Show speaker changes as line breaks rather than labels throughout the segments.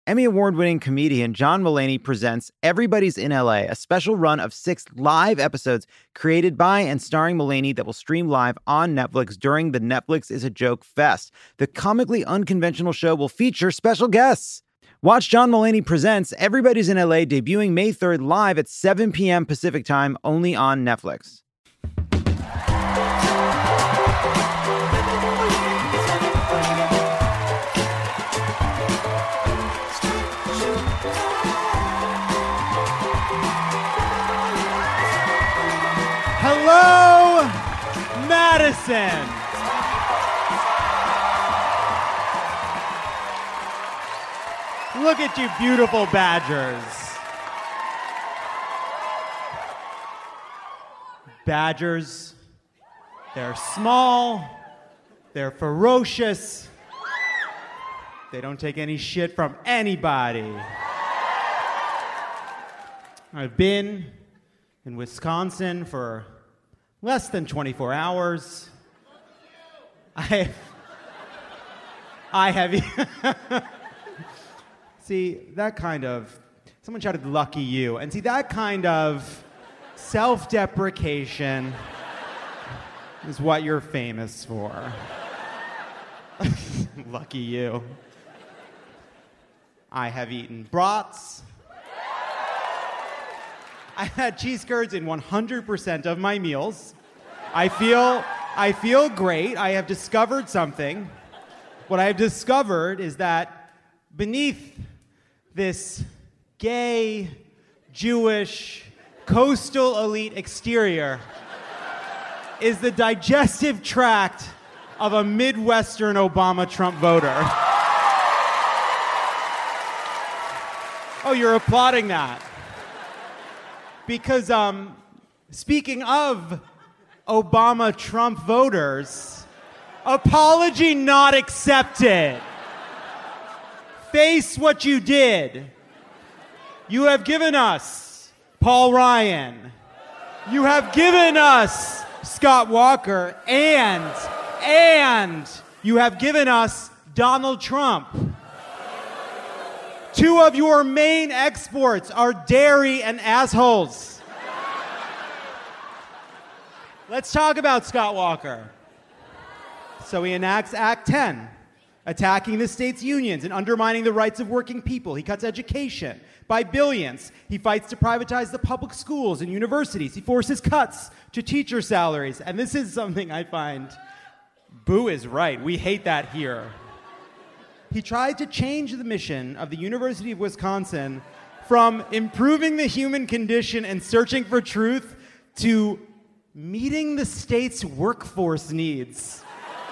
Emmy Award-winning comedian John Mulaney presents Everybody's in LA, a special run of 6 live episodes created by and starring Mulaney that will stream live on Netflix during the Netflix is a Joke Fest. The comically unconventional show will feature special guests. Watch John Mulaney Presents Everybody's in LA debuting May 3rd live at 7 p.m. Pacific time only on Netflix.
Hello, Madison. Look at you beautiful Badgers. Badgers, they're small, they're ferocious, they don't take any shit from anybody. I've been in Wisconsin for less than 24 hours. I have see, that kind of, someone shouted lucky you, and see, that kind of self-deprecation is what you're famous for. Lucky you. I have eaten brats. I had cheese curds in 100% of my meals. I feel great. I have discovered something. What I have discovered is that beneath this gay, Jewish, coastal elite exterior is the digestive tract of a Midwestern Obama-Trump voter. Oh, you're applauding that. Because, speaking of Obama-Trump voters, apology not accepted. Face what you did. You have given us Paul Ryan. You have given us Scott Walker. And you have given us Donald Trump. 2 of your main exports are dairy and assholes. Let's talk about Scott Walker. So he enacts Act 10, attacking the state's unions and undermining the rights of working people. He cuts education by billions. He fights to privatize the public schools and universities. He forces cuts to teacher salaries. And this is something I find, Boo is right. We hate that here. He tried to change the mission of the University of Wisconsin from improving the human condition and searching for truth to meeting the state's workforce needs.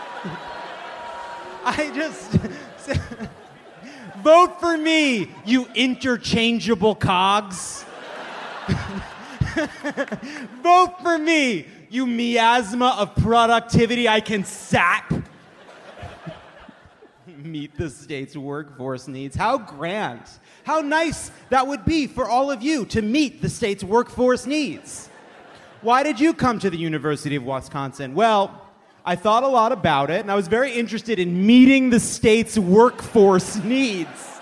Vote for me, you interchangeable cogs. Vote for me, you miasma of productivity I can sap. Meet the state's workforce needs. How grand. How nice that would be for all of you to meet the state's workforce needs. Why did you come to the University of Wisconsin? Well, I thought a lot about it, and I was very interested in meeting the state's workforce needs.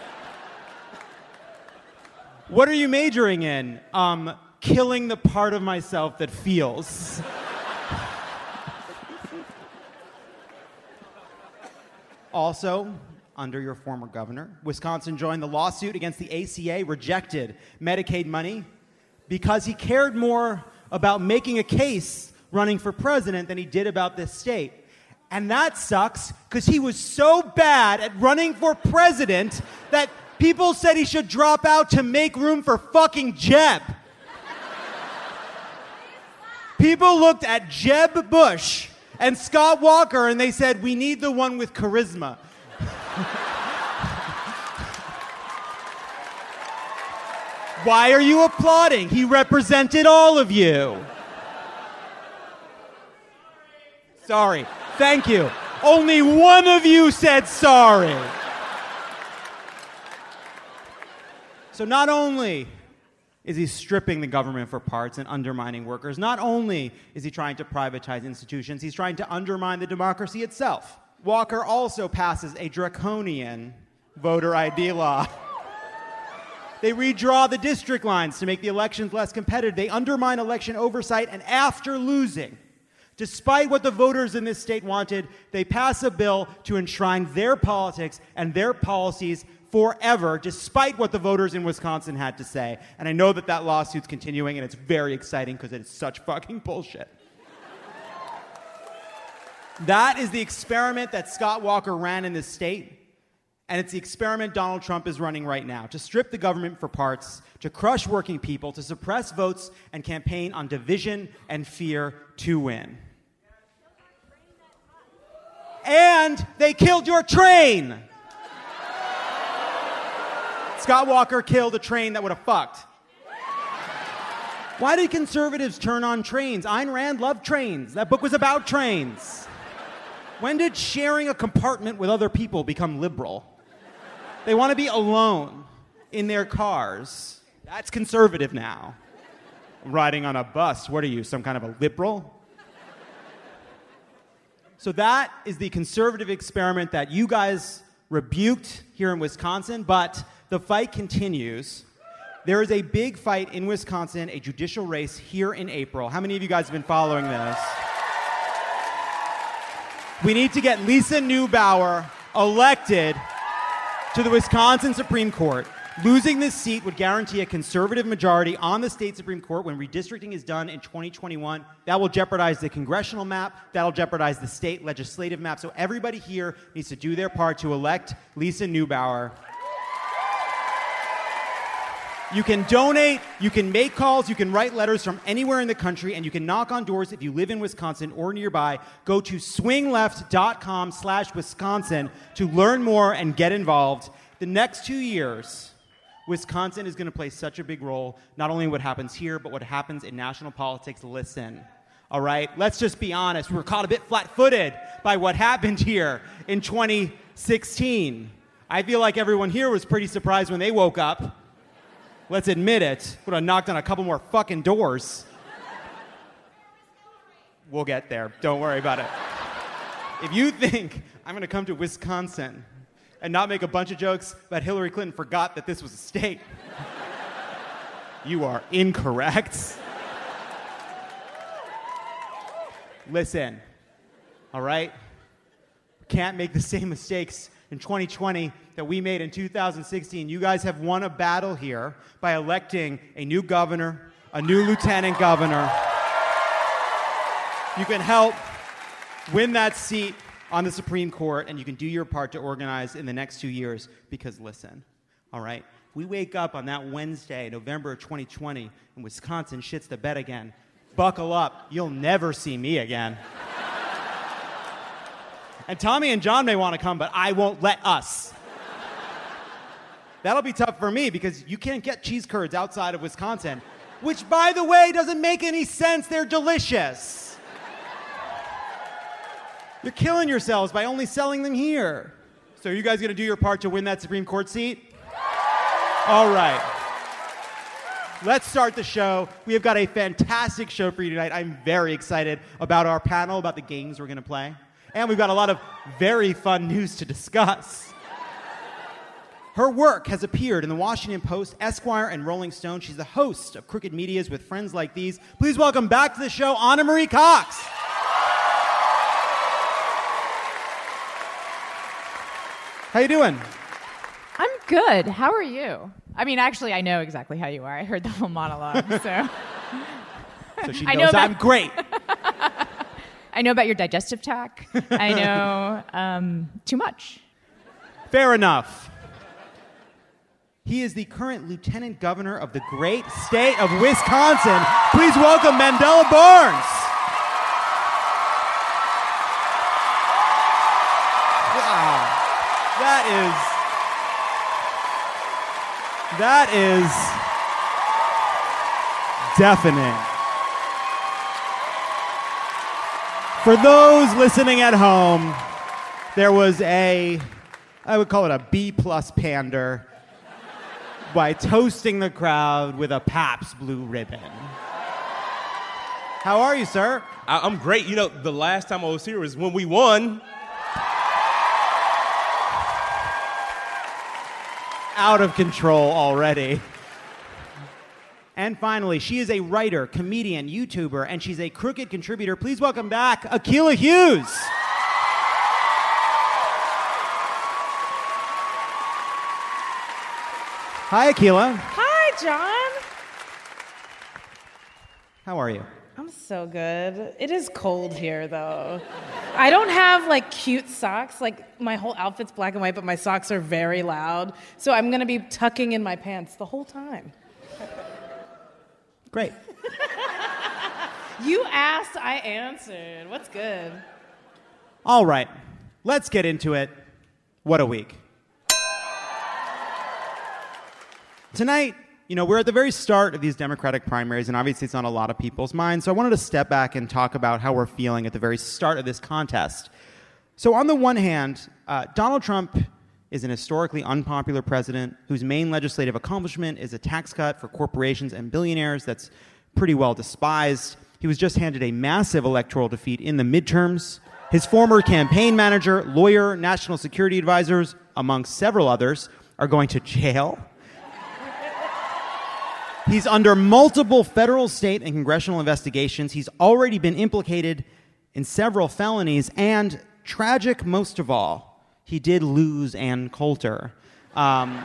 What are you majoring in? Killing the part of myself that feels. Also, under your former governor, Wisconsin joined the lawsuit against the ACA, rejected Medicaid money because he cared more about making a case running for president than he did about this state. And that sucks because he was so bad at running for president that people said he should drop out to make room for fucking Jeb. People looked at Jeb Bush and Scott Walker and they said, we need the one with charisma. Why are you applauding? He represented all of you. Sorry. Thank you. Only one of you said sorry. So not only is he stripping the government for parts and undermining workers, not only is he trying to privatize institutions, he's trying to undermine the democracy itself. Walker also passes a draconian voter ID law. They redraw the district lines to make the elections less competitive. They undermine election oversight, and after losing, despite what the voters in this state wanted, they pass a bill to enshrine their politics and their policies forever, despite what the voters in Wisconsin had to say. And I know that that lawsuit's continuing, and it's very exciting because it's such fucking bullshit. That is the experiment that Scott Walker ran in this state. And it's the experiment Donald Trump is running right now, to strip the government for parts, to crush working people, to suppress votes, and campaign on division and fear to win. And they killed your train! Scott Walker killed a train that would have fucked. Why did conservatives turn on trains? Ayn Rand loved trains. That book was about trains. When did sharing a compartment with other people become liberal? They want to be alone in their cars. That's conservative now. Riding on a bus. What are you, some kind of a liberal? So that is the conservative experiment that you guys rebuked here in Wisconsin, but the fight continues. There is a big fight in Wisconsin, a judicial race here in April. How many of you guys have been following this? We need to get Lisa Neubauer elected to the Wisconsin Supreme Court. Losing this seat would guarantee a conservative majority on the state Supreme Court when redistricting is done in 2021. That will jeopardize the congressional map. That'll jeopardize the state legislative map. So everybody here needs to do their part to elect Lisa Neubauer. You can donate, you can make calls, you can write letters from anywhere in the country, and you can knock on doors if you live in Wisconsin or nearby. Go to swingleft.com/Wisconsin to learn more and get involved. The next 2 years, Wisconsin is going to play such a big role, not only in what happens here, but what happens in national politics. Listen, all right? Let's just be honest. We were caught a bit flat-footed by what happened here in 2016. I feel like everyone here was pretty surprised when they woke up. Let's admit it. Would have knocked on a couple more fucking doors. We'll get there. Don't worry about it. If you think I'm going to come to Wisconsin and not make a bunch of jokes about Hillary Clinton forgot that this was a state, you are incorrect. Listen, all right? Can't make the same mistakes in 2020 that we made in 2016. You guys have won a battle here by electing a new governor, a new lieutenant governor. You can help win that seat on the Supreme Court, and you can do your part to organize in the next 2 years. Because listen, all right, we wake up on that Wednesday, November of 2020, and Wisconsin shits the bed again. Buckle up. You'll never see me again. And Tommy and John may want to come, but I won't let us. That'll be tough for me because you can't get cheese curds outside of Wisconsin, which, by the way, doesn't make any sense. They're delicious. You're killing yourselves by only selling them here. So are you guys going to do your part to win that Supreme Court seat? All right. Let's start the show. We have got a fantastic show for you tonight. I'm very excited about our panel, about the games we're going to play. And we've got a lot of very fun news to discuss. Her work has appeared in the Washington Post, Esquire, and Rolling Stone. She's the host of Crooked Medias with Friends Like These. Please welcome back to the show, Anna Marie Cox. How you doing?
I'm good. How are you? I mean, actually, I know exactly how you are. I heard the whole monologue, so.
So she knows I'm great.
I know about your digestive tract. I know too much.
Fair enough. He is the current lieutenant governor of the great state of Wisconsin. Please welcome Mandela Barnes. Wow. That is deafening. For those listening at home, there was I would call it a B-plus pander by toasting the crowd with a Pabst Blue Ribbon. How are you, sir?
I'm great. You know, the last time I was here was when we won.
Out of control already. And finally, she is a writer, comedian, YouTuber, and she's a Crooked contributor. Please welcome back Akilah Hughes. Hi, Akilah.
Hi, John.
How are you?
I'm so good. It is cold here, though. I don't have, cute socks. My whole outfit's black and white, but my socks are very loud. So I'm going to be tucking in my pants the whole time.
Great.
You asked, I answered. What's good?
All right. Let's get into it. What a week. Tonight, we're at the very start of these Democratic primaries, and obviously it's on a lot of people's minds. So I wanted to step back and talk about how we're feeling at the very start of this contest. So on the one hand, Donald Trump is an historically unpopular president whose main legislative accomplishment is a tax cut for corporations and billionaires that's pretty well despised. He was just handed a massive electoral defeat in the midterms. His former campaign manager, lawyer, national security advisors, among several others, are going to jail. He's under multiple federal, state, and congressional investigations. He's already been implicated in several felonies, and tragic most of all, he did lose Ann Coulter. On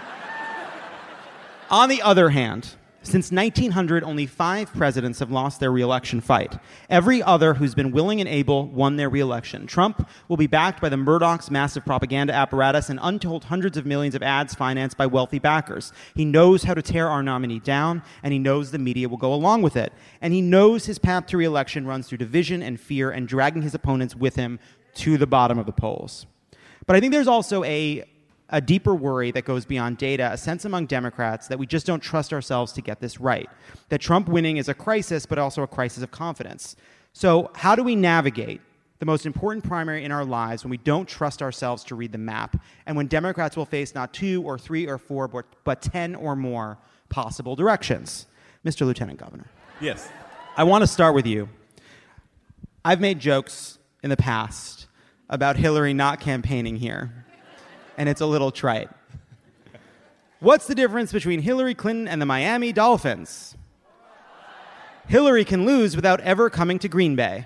the other hand, since 1900, only 5 presidents have lost their re-election fight. Every other who's been willing and able won their re-election. Trump will be backed by the Murdochs' massive propaganda apparatus and untold hundreds of millions of ads financed by wealthy backers. He knows how to tear our nominee down, and he knows the media will go along with it. And he knows his path to re-election runs through division and fear and dragging his opponents with him to the bottom of the polls. But I think there's also a deeper worry that goes beyond data, a sense among Democrats that we just don't trust ourselves to get this right. That Trump winning is a crisis, but also a crisis of confidence. So how do we navigate the most important primary in our lives when we don't trust ourselves to read the map, and when Democrats will face not 2 or 3 or 4, but 10 or more possible directions? Mr. Lieutenant Governor.
Yes.
I want to start with you. I've made jokes in the past about Hillary not campaigning here, and it's a little trite. What's the difference between Hillary Clinton and the Miami Dolphins? Hillary can lose without ever coming to Green Bay.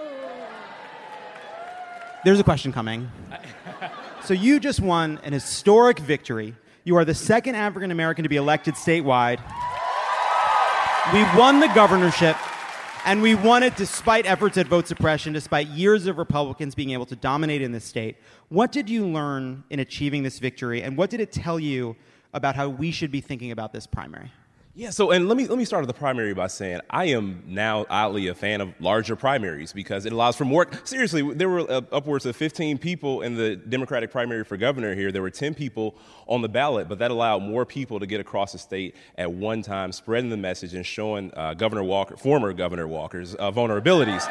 There's a question coming. So you just won an historic victory. You are the second African American to be elected statewide. We won the governorship, and we won it despite efforts at vote suppression, despite years of Republicans being able to dominate in this state. What did you learn in achieving this victory, and what did it tell you about how we should be thinking about this primary?
Yeah, and let me start with the primary by saying I am now oddly a fan of larger primaries because it allows for more. Seriously, there were upwards of 15 people in the Democratic primary for governor here. There were 10 people on the ballot, but that allowed more people to get across the state at one time, spreading the message and showing former Governor Walker's vulnerabilities.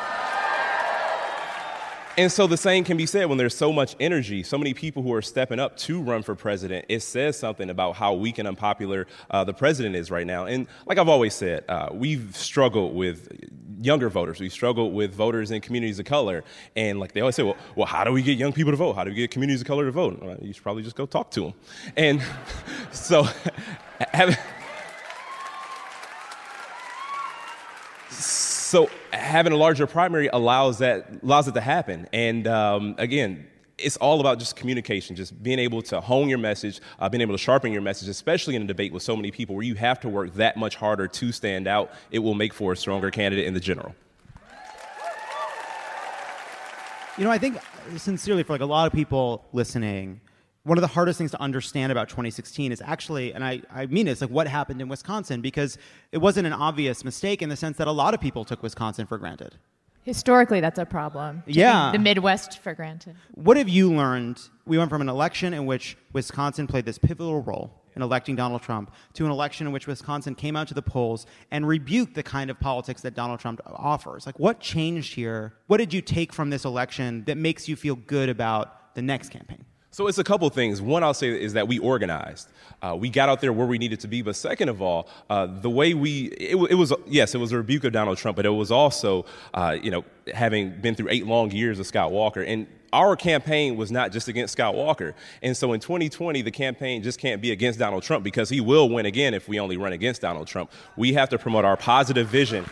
And so the same can be said when there's so much energy, so many people who are stepping up to run for president. It says something about how weak and unpopular the president is right now. And like I've always said, we've struggled with younger voters. We've struggled with voters in communities of color. And like they always say, well, how do we get young people to vote? How do we get communities of color to vote? Well, you should probably just go talk to them. And so having a larger primary allows it to happen. And again, it's all about just communication, just being able to hone your message, being able to sharpen your message, especially in a debate with so many people where you have to work that much harder to stand out. It will make for a stronger candidate in the general.
I think sincerely for a lot of people listening, one of the hardest things to understand about 2016 is actually, and I mean it's what happened in Wisconsin, because it wasn't an obvious mistake in the sense that a lot of people took Wisconsin for granted.
Historically, that's a problem.
Yeah.
The Midwest for granted.
What have you learned? We went from an election in which Wisconsin played this pivotal role in electing Donald Trump to an election in which Wisconsin came out to the polls and rebuked the kind of politics that Donald Trump offers. What changed here? What did you take from this election that makes you feel good about the next campaign?
So it's a couple things. One, I'll say, is that we organized. We got out there where we needed to be. But second of all, the way it was a rebuke of Donald Trump, but it was also, having been through 8 long years of Scott Walker. And our campaign was not just against Scott Walker. And so in 2020, the campaign just can't be against Donald Trump, because he will win again if we only run against Donald Trump. We have to promote our positive vision.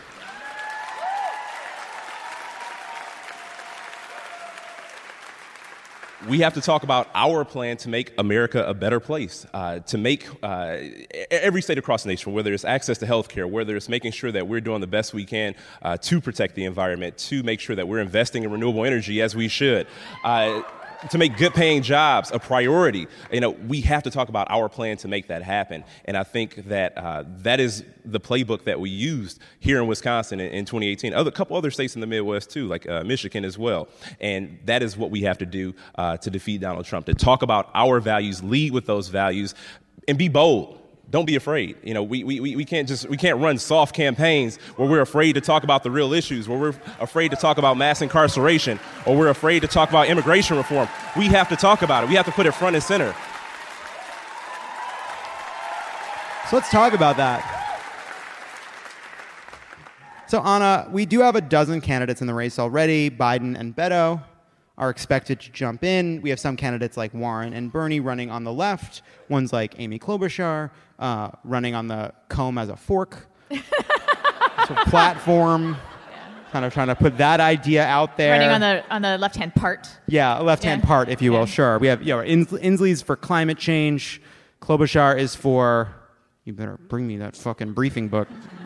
We have to talk about our plan to make America a better place, to make every state across the nation, whether it's access to health care, whether it's making sure that we're doing the best we can to protect the environment, to make sure that we're investing in renewable energy as we should, to make good-paying jobs a priority. We have to talk about our plan to make that happen. And I think that that is the playbook that we used here in Wisconsin in 2018. A couple other states in the Midwest, too, like Michigan as well. And that is what we have to do to defeat Donald Trump, to talk about our values, lead with those values, and be bold. Don't be afraid. We can't run soft campaigns where we're afraid to talk about the real issues, where we're afraid to talk about mass incarceration, or we're afraid to talk about immigration reform. We have to talk about it. We have to put it front and center.
So let's talk about that. So Anna, we do have a dozen candidates in the race already. Biden and Beto are expected to jump in. We have some candidates like Warren and Bernie running on the left. One's like Amy Klobuchar running on the comb as a fork. So platform, kind of trying to put that idea out there.
Running on the left-hand part.
Yeah, left-hand part, if you will, sure. We have Inslee's for climate change. Klobuchar is for, you better bring me that fucking briefing book.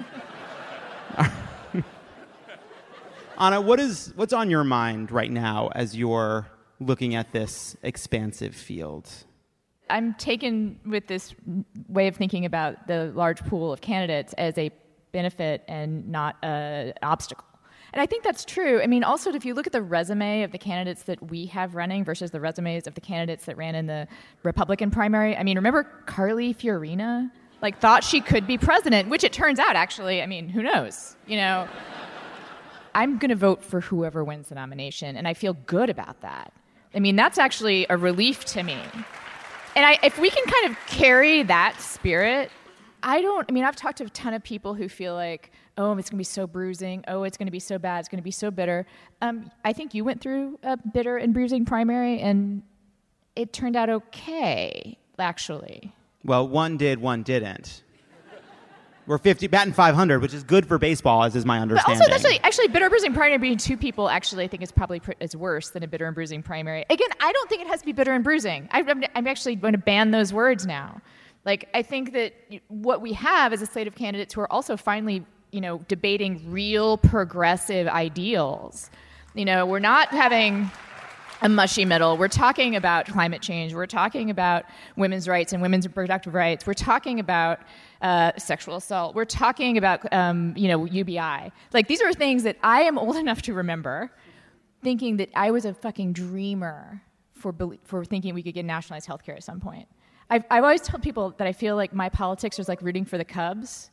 Anna, what's on your mind right now as you're looking at this expansive field?
I'm taken with this way of thinking about the large pool of candidates as a benefit and not an obstacle. And I think that's true. I mean, also, if you look at the resume of the candidates that we have running versus the resumes of the candidates that ran in the Republican primary, I mean, remember Carly Fiorina? Thought she could be president, which it turns out, actually, I mean, who knows, I'm going to vote for whoever wins the nomination, and I feel good about that. I mean, that's actually a relief to me. And if we can kind of carry that spirit, I've talked to a ton of people who feel like, oh, it's going to be so bruising. Oh, it's going to be so bad. It's going to be so bitter. I think you went through a bitter and bruising primary, and it turned out okay, actually.
Well, one did, one didn't. We're batting 500, which is good for baseball, as is my understanding.
But also, actually, bitter and bruising primary being 2 people, actually, I think is probably is worse than a bitter and bruising primary. Again, I don't think it has to be bitter and bruising. I'm actually going to ban those words now. I think that what we have is a slate of candidates who are also finally, debating real progressive ideals. We're not having a mushy middle. We're talking about climate change. We're talking about women's rights and women's reproductive rights. We're talking about sexual assault. We're talking about, UBI. These are things that I am old enough to remember thinking that I was a fucking dreamer for thinking we could get nationalized health care at some point. I've always told people that I feel like my politics was like rooting for the Cubs.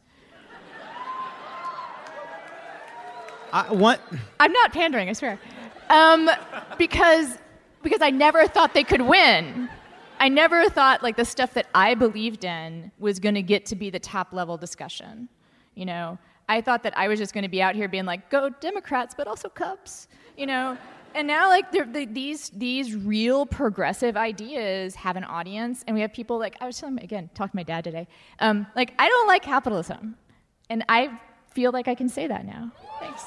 What?
I'm not pandering, I swear. Because I never thought they could win. I never thought the stuff that I believed in was going to get to be the top level discussion. I thought that I was just going to be out here being like, go Democrats, but also Cubs. And now these real progressive ideas have an audience, and we have people I was talking to my dad today. I don't like capitalism, and I feel like I can say that now. Thanks.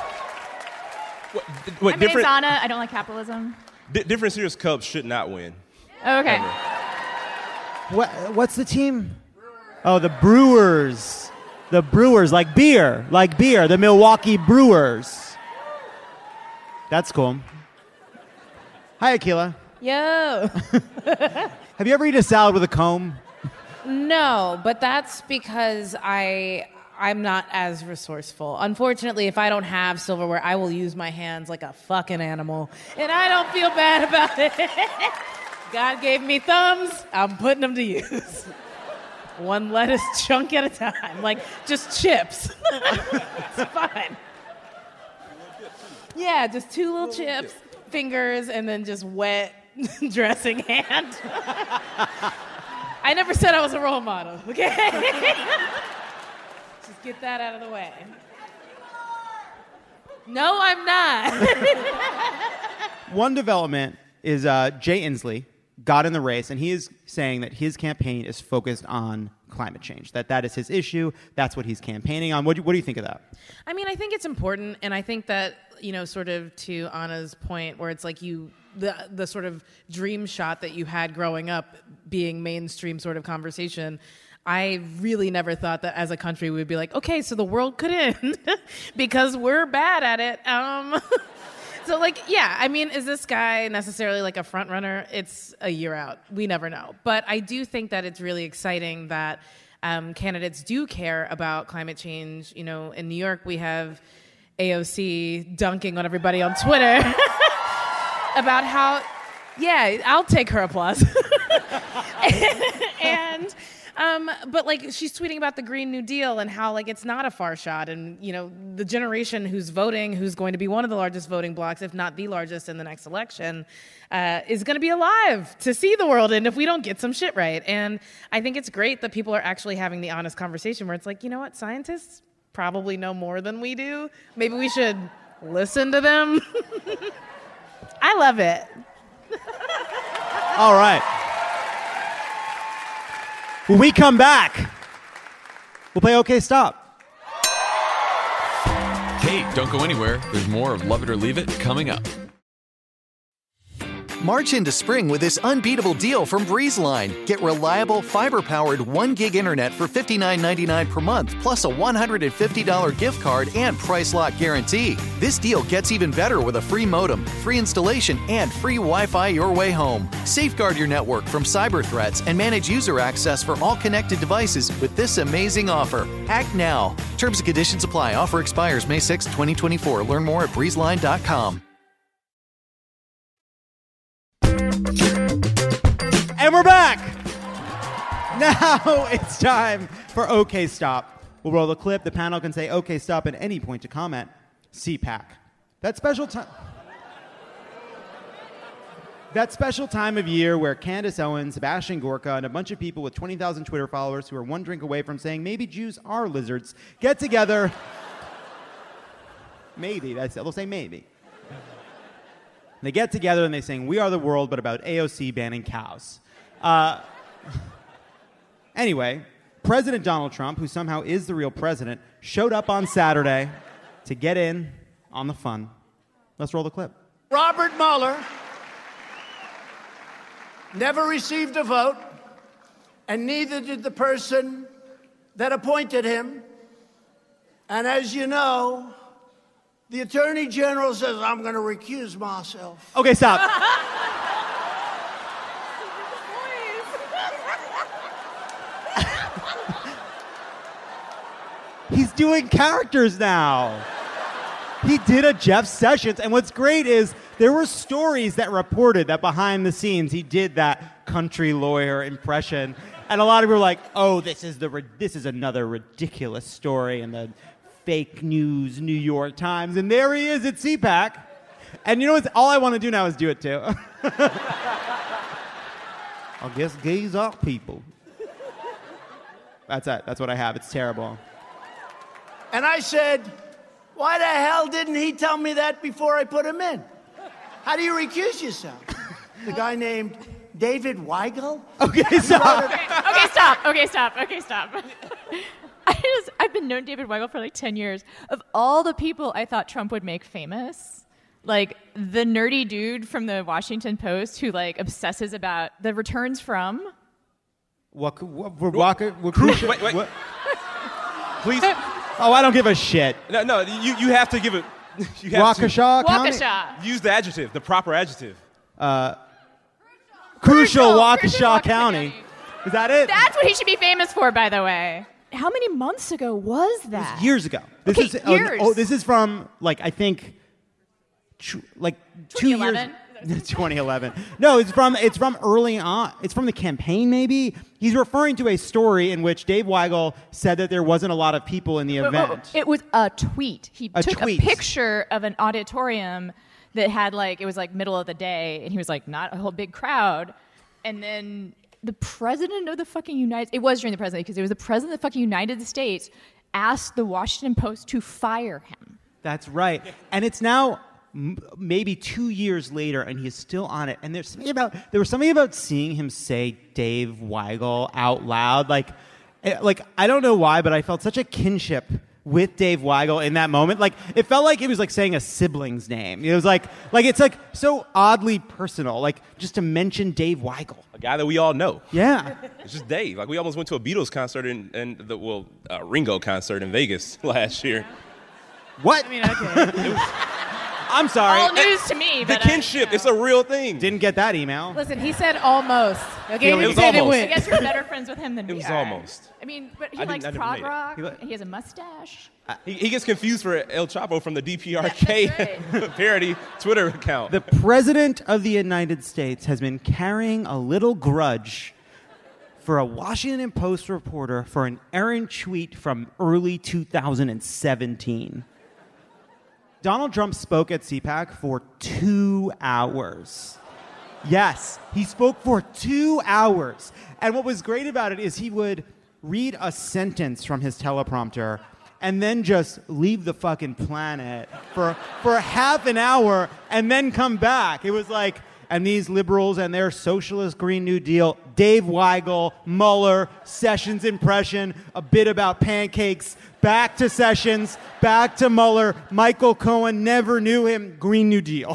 My name's Anna. I don't like capitalism.
Difference here is Cubs should not win.
Oh, okay.
What's the team? Oh, the Brewers. The Brewers, like beer. The Milwaukee Brewers. That's cool. Hi, Akilah.
Yo.
Have you ever eaten a salad with a comb?
No, but that's because I'm not as resourceful. Unfortunately, if I don't have silverware, I will use my hands like a fucking animal, and I don't feel bad about it. God gave me thumbs. I'm putting them to use. One lettuce chunk at a time, just chips. It's fine. Yeah, just 2 little chips, fingers, and then just wet dressing hand. I never said I was a role model, okay? Just get that out of the way. No, I'm not.
One development is Jay Inslee got in the race, and he is saying that his campaign is focused on climate change, that is his issue. That's what he's campaigning on. What do you think of that?
I mean, I think it's important, and I think that, sort of to Anna's point, where it's like the sort of dream shot that you had growing up being mainstream sort of conversation, I really never thought that as a country we would be like, okay, so the world could end because we're bad at it. So, I mean, is this guy necessarily like a front runner? It's a year out. We never know. But I do think that it's really exciting that candidates do care about climate change. In New York, we have AOC dunking on everybody on Twitter about how, I'll take her applause. But she's tweeting about the Green New Deal and how it's not a far shot, and the generation who's voting, who's going to be one of the largest voting blocs, if not the largest in the next election, is going to be alive to see the world end if we don't get some shit right. And I think it's great that people are actually having the honest conversation where it's like, you know what, scientists probably know more than we do. Maybe we should listen to them. I love it.
All right. When we come back, we'll play OK Stop.
Hey, don't go anywhere. There's more of Love It or Leave It coming up.
March into spring with this unbeatable deal from BreezeLine. Get reliable, fiber-powered 1 gig internet for $59.99 per month, plus a $150 gift card and price lock guarantee. This deal gets even better with a free modem, free installation, and free Wi-Fi your way home. Safeguard your network from cyber threats and manage user access for all connected devices with this amazing offer. Act now. Terms and conditions apply. Offer expires May 6, 2024. Learn more at breezeline.com.
And we're back. Now it's time for OK Stop. We'll roll the clip. The panel can say OK Stop at any point to comment. CPAC. That special time of year where Candace Owens, Sebastian Gorka, and a bunch of people with 20,000 Twitter followers who are one drink away from saying maybe Jews are lizards get together. Maybe. They'll say maybe. They get together and they sing We Are the World, but about AOC banning cows. Anyway, President Donald Trump, who somehow is the real president, showed up on Saturday to get in on the fun. Let's roll the clip.
Robert Mueller never received a vote, and neither did the person that appointed him. And as you know, the Attorney General says, I'm going to recuse myself.
Okay, stop. He's doing characters now. He did a Jeff Sessions, and what's great is there were stories that reported that behind the scenes he did that country lawyer impression, and a lot of people were like, "Oh, this is another ridiculous story in the fake news New York Times," and there he is at CPAC, and you know what? All I want to do now is do it too. I guess gays are people. That's it. That's what I have. It's terrible.
And I said, why the hell didn't he tell me that before I put him in? How do you recuse yourself? The guy named David Weigel?
Okay, stop.
Okay, stop. I've been known David Weigel for like 10 years. Of all the people I thought Trump would make famous, like the nerdy dude from the Washington Post who like obsesses about the returns from...
Wait.
Please.
Oh, I don't give a shit.
No, you have to give it. You have
Waukesha County?
Waukesha.
Use the adjective, the proper adjective.
Crucial Waukesha County. Is that it?
That's what he should be famous for, by the way. How many months ago was that?
It was years ago.
Years.
This is from, like, I think, 2 years.
2011?
2011. No, it's from early on. It's from the campaign, maybe. He's referring to a story in which Dave Weigel said that there wasn't a lot of people in the event.
It was a tweet. He took a picture of an auditorium that had it was middle of the day, and he was not a whole big crowd. And then the president of the fucking it was during the president, because it was the president of the fucking United States asked the Washington Post to fire him.
That's right. And it's now maybe 2 years later, and he's still on it. And there was something about seeing him say Dave Weigel out loud. I don't know why, but I felt such a kinship with Dave Weigel in that moment. It felt like it was saying a sibling's name. It was it's so oddly personal. Just to mention Dave Weigel,
A guy that we all know.
Yeah.
It's just Dave. We almost went to a Beatles concert Ringo concert in Vegas last year.
What?
I mean, okay.
I'm sorry.
All news to me.
The
But
kinship, it's a real thing.
Didn't get that email.
Listen, he said almost. Okay,
It
he
was
said it
almost.
I
went.
guess you're better friends with him than
It
we
was
are.
almost.
I mean, but he
I
likes
never
prog
made it.
rock,
He
and he has a mustache.
He gets confused for El Chapo from the
That's
DPRK parody Twitter account.
The President of the United States has been carrying a little grudge for a Washington Post reporter for an errant tweet from early 2017. Donald Trump spoke at CPAC for 2 hours. Yes, he spoke for 2 hours. And what was great about it is he would read a sentence from his teleprompter and then just leave the fucking planet for half an hour and then come back. It was and these liberals and their socialist Green New Deal, Dave Weigel, Mueller, Sessions impression, a bit about pancakes, back to Sessions, back to Mueller, Michael Cohen, never knew him, Green New Deal.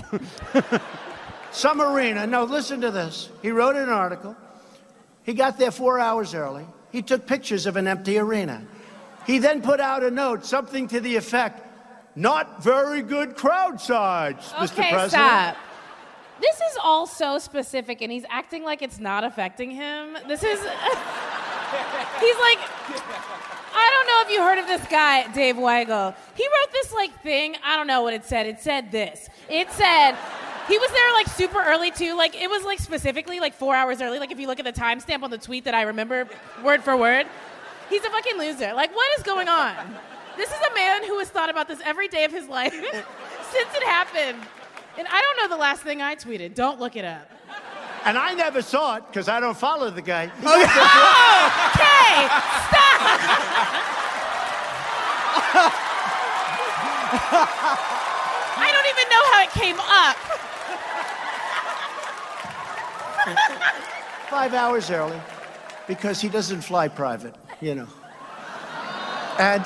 Some arena. No, listen to this. He wrote an article. He got there 4 hours early. He took pictures of an empty arena. He then put out a note, something to the effect, "Not very good crowd size, Mr.
Okay,
President."
stop. This is all so specific, and he's acting like it's not affecting him. This is... He's I don't know if you heard of this guy, Dave Weigel. He wrote this thing. I don't know what it said. It said this. It said... He was there super early too. It was specifically 4 hours early. If you look at the timestamp on the tweet that I remember word for word. He's a fucking loser. What is going on? This is a man who has thought about this every day of his life since it happened. And I don't know the last thing I tweeted. Don't look it up.
And I never saw it because I don't follow the guy.
Okay, stop. I don't even know how it came up.
5 hours early because he doesn't fly private, And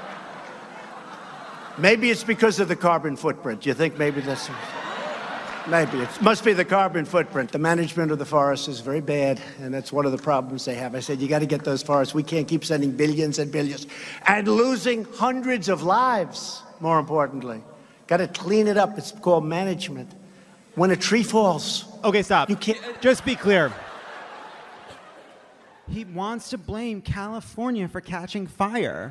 maybe it's because of the carbon footprint. You think maybe that's... Maybe. It must be the carbon footprint. The management of the forest is very bad, and that's one of the problems they have. I said, you got to get those forests. We can't keep sending billions and billions and losing hundreds of lives, more importantly. Got to clean it up. It's called management. When a tree falls...
Okay, stop.
You can't...
Just be clear. He wants to blame California for catching fire.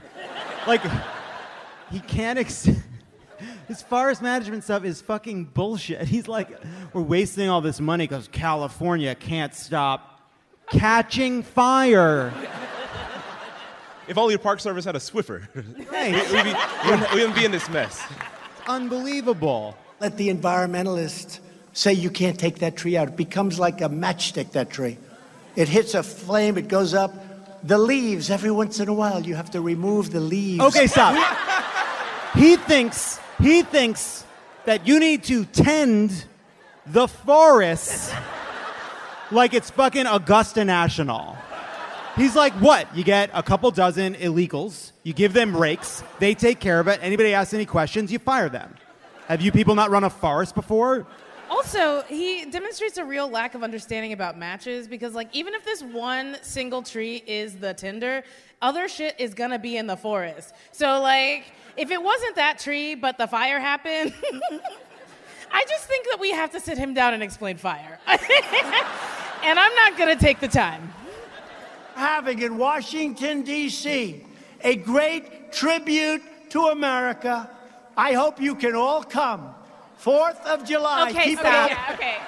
He can't... His forest management stuff is fucking bullshit. He's we're wasting all this money because California can't stop catching fire.
If only the Park Service had a Swiffer,
Hey,
we wouldn't be in this mess.
unbelievable.
Let the environmentalists say you can't take that tree out. It becomes like a matchstick, that tree. It hits a flame, it goes up. The leaves, every once in a while, you have to remove the leaves.
Okay, stop. He thinks that you need to tend the forests like it's fucking Augusta National. He's what? You get a couple dozen illegals, you give them rakes, they take care of it. Anybody asks any questions, you fire them. Have you people not run a forest before?
Also, he demonstrates a real lack of understanding about matches because, even if this one single tree is the tinder, other shit is gonna be in the forest. So, if it wasn't that tree, but the fire happened, I just think that we have to sit him down and explain fire. And I'm not gonna take the time.
Having in Washington, D.C., a great tribute to America. I hope you can all come. 4th of July.
Okay,
Keep
stop.
it up.
Yeah, okay.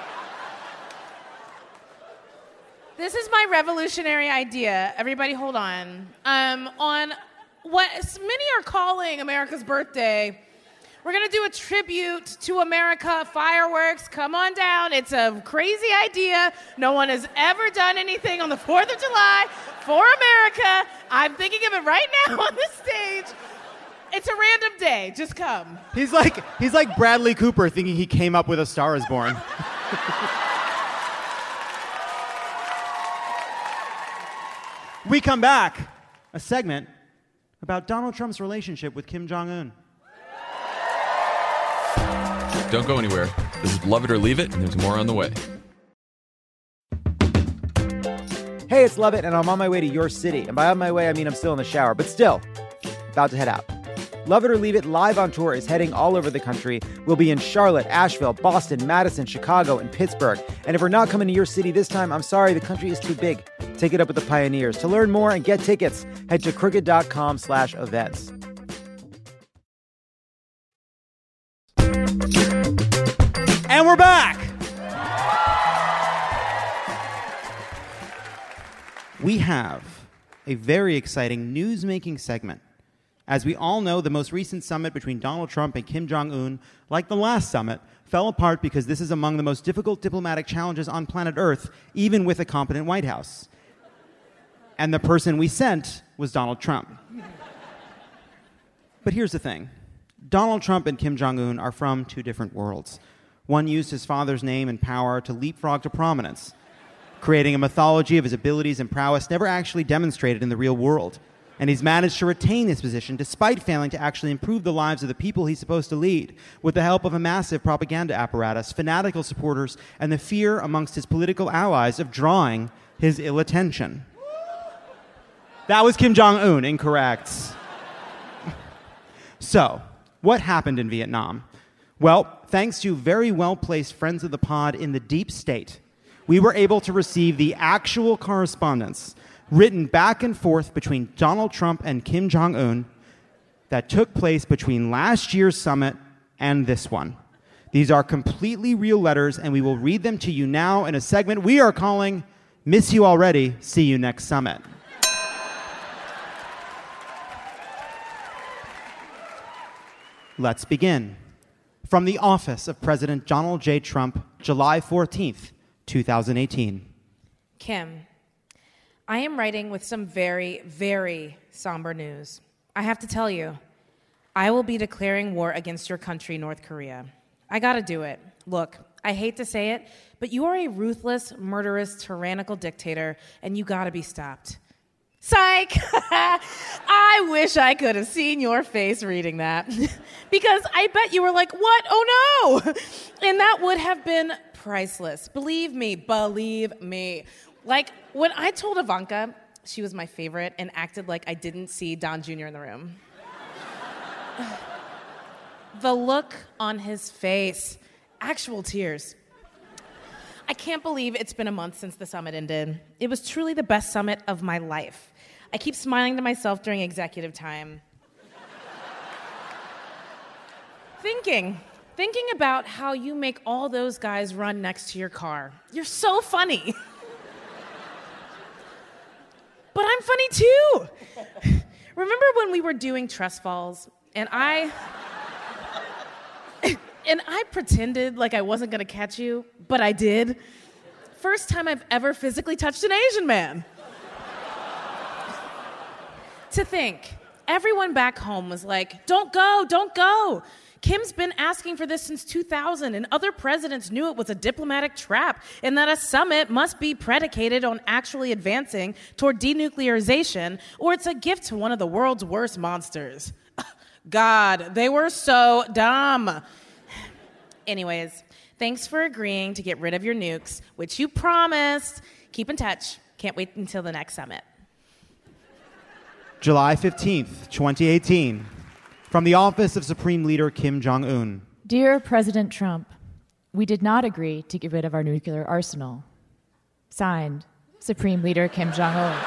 This is my revolutionary idea. Everybody hold on. On what many are calling America's birthday, We're going to do a tribute to America, fireworks. Come on down. It's a crazy idea. No one has ever done anything on the 4th of July for America. I'm thinking of it right now on the stage. It's a random day. Just come.
He's like Bradley Cooper thinking he came up with A Star Is Born. We come back, a segment about Donald Trump's relationship with Kim Jong-un.
Don't go anywhere. This is Love It or Leave It, and there's more on the way.
Hey, it's Love It, and I'm on my way to your city. And by on my way, I mean I'm still in the shower, but still, about to head out. Love It or Leave It live on tour is heading all over the country. We'll be in Charlotte, Asheville, Boston, Madison, Chicago, and Pittsburgh. And if we're not coming to your city this time, I'm sorry, the country is too big. Take it up with the pioneers. To learn more and get tickets, head to crooked.com/events.
And we're back! We have a very exciting news-making segment. As we all know, the most recent summit between Donald Trump and Kim Jong-un, like the last summit, fell apart because this is among the most difficult diplomatic challenges on planet Earth, even with a competent White House. And the person we sent was Donald Trump. But here's the thing. Donald Trump and Kim Jong-un are from two different worlds. One used his father's name and power to leapfrog to prominence, creating a mythology of his abilities and prowess never actually demonstrated in the real world. And he's managed to retain this position despite failing to actually improve the lives of the people he's supposed to lead, with the help of a massive propaganda apparatus, fanatical supporters, and the fear amongst his political allies of drawing his ill attention. That was Kim Jong-un, incorrect. So, what happened in Vietnam? Well, thanks to very well-placed friends of the pod in the deep state, we were able to receive the actual correspondence written back and forth between Donald Trump and Kim Jong-un that took place between last year's summit and this one. These are completely real letters, and we will read them to you now in a segment we are calling Miss You Already, See You Next Summit. Let's begin. From the office of President Donald J. Trump, July 14th, 2018.
Kim, I am writing with some very, very somber news. I have to tell you, I will be declaring war against your country, North Korea. I gotta do it. Look, I hate to say it, but you are a ruthless, murderous, tyrannical dictator, and you gotta be stopped. Psych! I wish I could have seen your face reading that. Because I bet you were like, what? Oh no! And that would have been priceless. Believe me. Like, when I told Ivanka she was my favorite and acted like I didn't see Don Jr. in the room. The look on his face. Actual tears. I can't believe it's been a month since the summit ended. It was truly the best summit of my life. I keep smiling to myself during executive time. Thinking about how you make all those guys run next to your car. You're so funny. But I'm funny too. Remember when we were doing trust falls and I pretended like I wasn't gonna catch you, but I did? First time I've ever physically touched an Asian man. To think, everyone back home was like, don't go. Kim's been asking for this since 2000, and other presidents knew it was a diplomatic trap, and that a summit must be predicated on actually advancing toward denuclearization, or it's a gift to one of the world's worst monsters. God, they were so dumb. Anyways, thanks for agreeing to get rid of your nukes, which you promised. Keep in touch. Can't wait until the next summit.
July 15th, 2018. From the office of Supreme Leader Kim Jong-un.
Dear President Trump, we did not agree to get rid of our nuclear arsenal. Signed, Supreme Leader Kim Jong-un.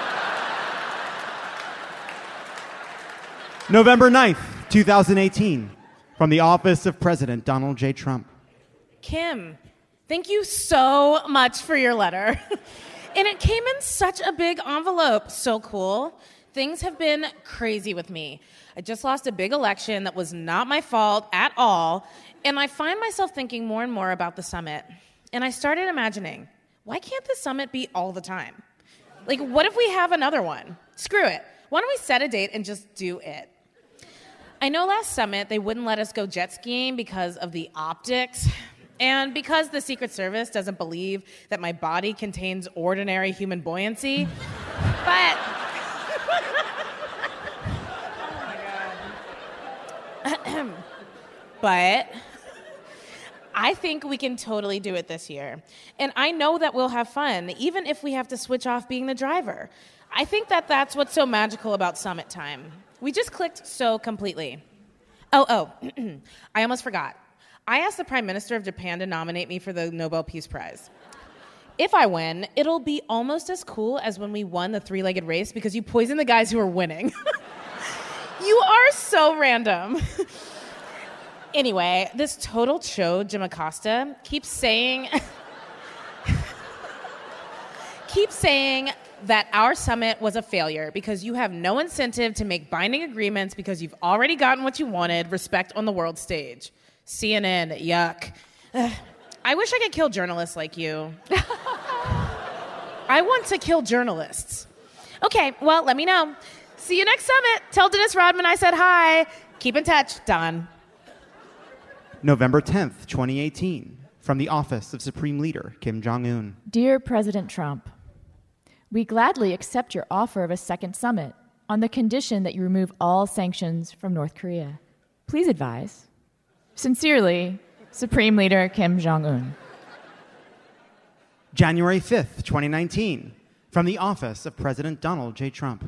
November 9th, 2018. From the office of President Donald J. Trump.
Kim, thank you so much for your letter. And it came in such a big envelope. So cool. Things have been crazy with me. I just lost a big election that was not my fault at all, and I find myself thinking more and more about the summit. And I started imagining, why can't the summit be all the time? Like, what if we have another one? Screw it. Why don't we set a date and just do it? I know last summit they wouldn't let us go jet skiing because of the optics, and because the Secret Service doesn't believe that my body contains ordinary human buoyancy. But but I think we can totally do it this year. And I know that we'll have fun, even if we have to switch off being the driver. I think that that's what's so magical about summit time. We just clicked so completely. Oh, I almost forgot. I asked the Prime Minister of Japan to nominate me for the Nobel Peace Prize. If I win, it'll be almost as cool as when we won the three-legged race because you poisoned the guys who were winning. You are so random. Anyway, this total chode, Jim Acosta, keeps saying that our summit was a failure because you have no incentive to make binding agreements because you've already gotten what you wanted, respect on the world stage. CNN, yuck. I wish I could kill journalists like you. I want to kill journalists. Okay, well, let me know. See you next summit. Tell Dennis Rodman I said hi. Keep in touch, Don.
November 10th, 2018, from the office of Supreme Leader Kim Jong-un.
Dear President Trump, we gladly accept your offer of a second summit on the condition that you remove all sanctions from North Korea. Please advise. Sincerely, Supreme Leader Kim Jong-un.
January 5th, 2019, from the office of President Donald J. Trump.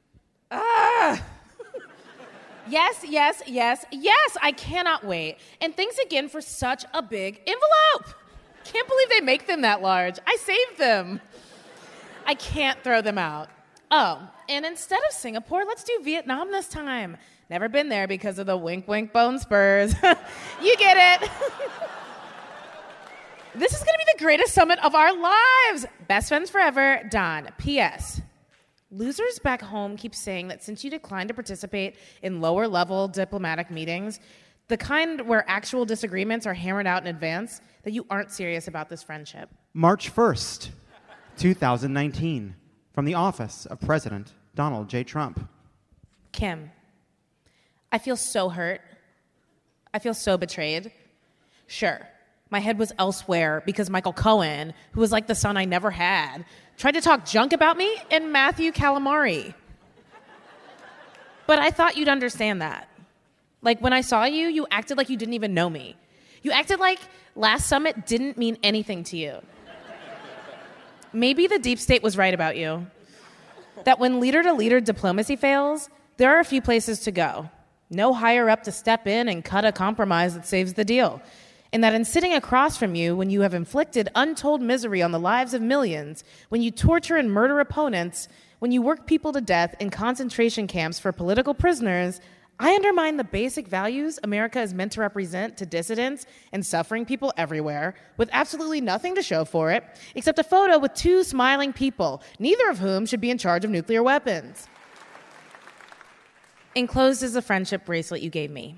Yes, I cannot wait. And thanks again for such a big envelope. Can't believe they make them that large. I saved them. I can't throw them out. Oh, and instead of Singapore, let's do Vietnam this time. Never been there because of the wink, wink, bone spurs. You get it. This is going to be the greatest summit of our lives. Best friends forever, Don. P.S. Losers back home keep saying that since you declined to participate in lower-level diplomatic meetings, the kind where actual disagreements are hammered out in advance, that you aren't serious about this friendship.
March 1st, 2019, from the office of President Donald J. Trump.
Kim, I feel so hurt. I feel so betrayed. Sure, my head was elsewhere because Michael Cohen, who was like the son I never had, tried to talk junk about me and Matthew Calamari. But I thought you'd understand that. Like, when I saw you, you acted like you didn't even know me. You acted like last summit didn't mean anything to you. Maybe the deep state was right about you. That when leader-to-leader diplomacy fails, there are a few places to go. No higher up to step in and cut a compromise that saves the deal. And that in sitting across from you when you have inflicted untold misery on the lives of millions, when you torture and murder opponents, when you work people to death in concentration camps for political prisoners, I undermine the basic values America is meant to represent to dissidents and suffering people everywhere, with absolutely nothing to show for it, except a photo with two smiling people, neither of whom should be in charge of nuclear weapons. Enclosed is the friendship bracelet you gave me.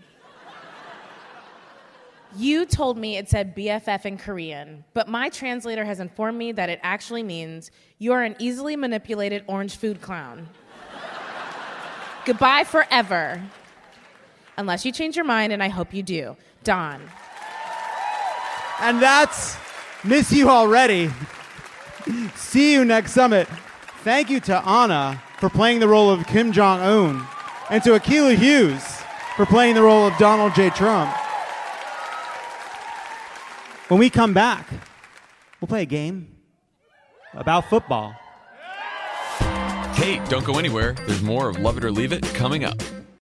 You told me it said BFF in Korean, but my translator has informed me that it actually means you are an easily manipulated orange food clown. Goodbye forever. Unless you change your mind, and I hope you do. Don.
And that's Miss You Already. See you next summit. Thank you to Anna for playing the role of Kim Jong-un, and to Akilah Hughes for playing the role of Donald J. Trump. When we come back, we'll play a game about football.
Hey, don't go anywhere. There's more of Love It or Leave It coming up.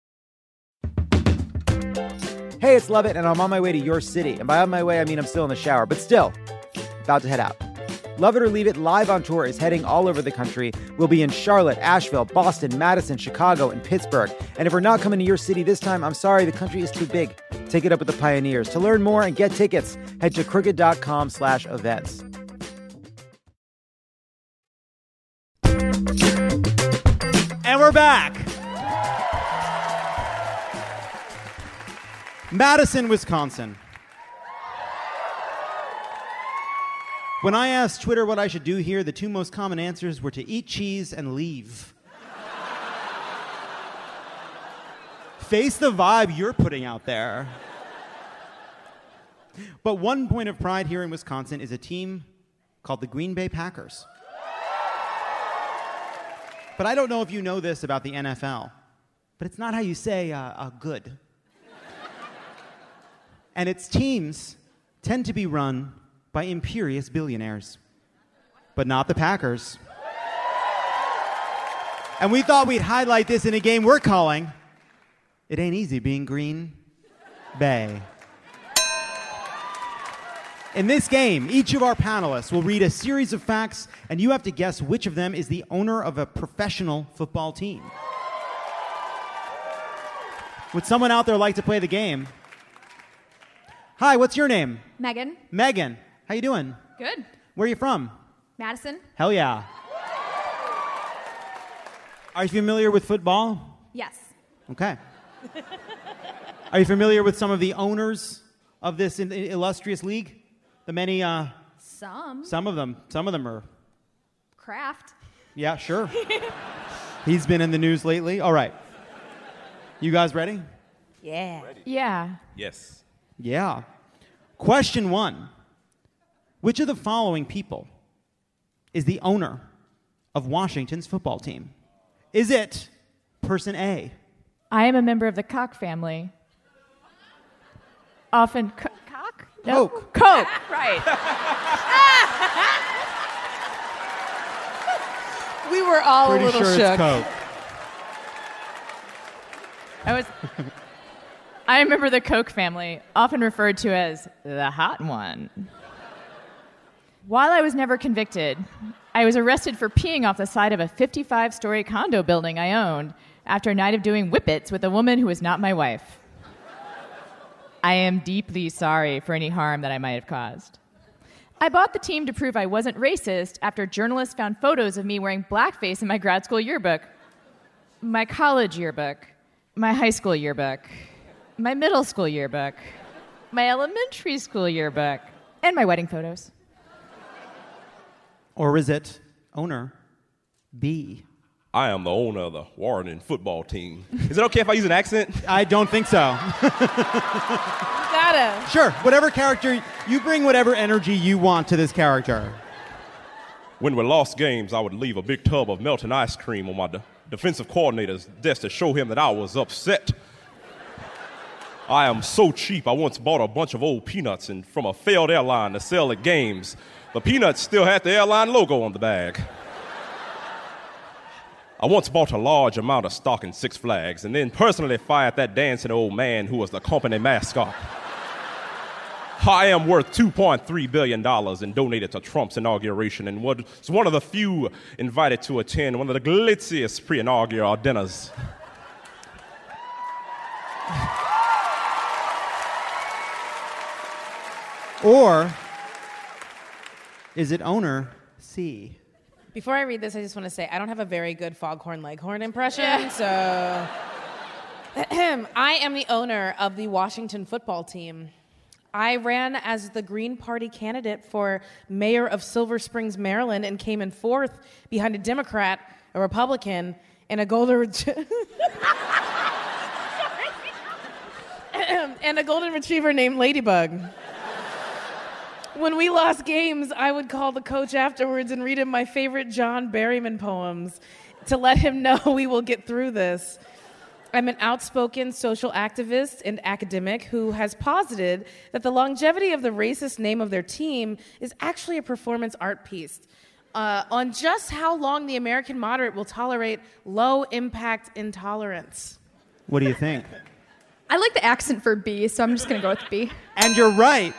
Hey, it's Love It, and I'm on my way to your city. And by on my way, I mean I'm still in the shower, but still, about to head out. Love It or Leave It live on tour is heading all over the country. We'll be in Charlotte, Asheville, Boston, Madison, Chicago, and Pittsburgh. And if we're not coming to your city this time, I'm sorry, the country is too big. Take it up with the pioneers. To learn more and get tickets, head to crooked.com/events.
And we're are back. Madison, Wisconsin. When I asked Twitter what I should do here, the two most common answers were to eat cheese and leave. Face the vibe you're putting out there. But one point of pride here in Wisconsin is a team called the Green Bay Packers. But I don't know if you know this about the NFL, but it's not how you say good. And its teams tend to be run by imperious billionaires, but not the Packers. And we thought we'd highlight this in a game we're calling It Ain't Easy Being Green Bay. In this game, each of our panelists will read a series of facts, and you have to guess which of them is the owner of a professional football team. Would someone out there like to play the game? Hi, what's your name?
Megan.
Megan. How you doing?
Good.
Where are you from?
Madison.
Hell yeah. Are you familiar with football?
Yes.
Okay. Are you familiar with some of the owners of this illustrious league? The many,
Some.
Some of them are.
Kraft.
Yeah, sure. He's been in the news lately. All right. You guys ready?
Yeah.
Yeah.
Yes.
Yeah. Question 1. Which of the following people is the owner of Washington's football team? Is it person A?
I am a member of the Koch family. Often Koch? No.
Coke.
Coke. Right.
We were all
Pretty
a little
sure
shook.
it's Coke.
I remember the Koch family, often referred to as the hot one. While I was never convicted, I was arrested for peeing off the side of a 55-story condo building I owned after a night of doing whippets with a woman who was not my wife. I am deeply sorry for any harm that I might have caused. I bought the team to prove I wasn't racist after journalists found photos of me wearing blackface in my grad school yearbook, my college yearbook, my high school yearbook, my middle school yearbook, my elementary school yearbook, and my wedding photos.
Or is it owner B?
I am the owner of the Warden football team. Is it okay if I use an accent?
I don't think so.
Gotta.
Sure, whatever character, you bring whatever energy you want to this character.
When we lost games, I would leave a big tub of melting ice cream on my defensive coordinator's desk to show him that I was upset. I am so cheap, I once bought a bunch of old peanuts from a failed airline to sell at games. The peanuts still had the airline logo on the bag. I once bought a large amount of stock in Six Flags and then personally fired that dancing old man who was the company mascot. I am worth $2.3 billion and donated to Trump's inauguration and was one of the few invited to attend one of the glitziest pre-inaugural dinners.
Or is it owner C?
Before I read this, I just want to say I don't have a very good Foghorn Leghorn impression, so I am the owner of the Washington football team. I ran as the Green Party candidate for mayor of Silver Springs, Maryland, and came in fourth behind a Democrat, a Republican, and a golden and a golden retriever named Ladybug. When we lost games, I would call the coach afterwards and read him my favorite John Berryman poems to let him know we will get through this. I'm an outspoken social activist and academic who has posited that the longevity of the racist name of their team is actually a performance art piece on just how long the American moderate will tolerate low-impact intolerance.
What do you think?
I like the accent for B, so I'm just going to go with B.
And you're right.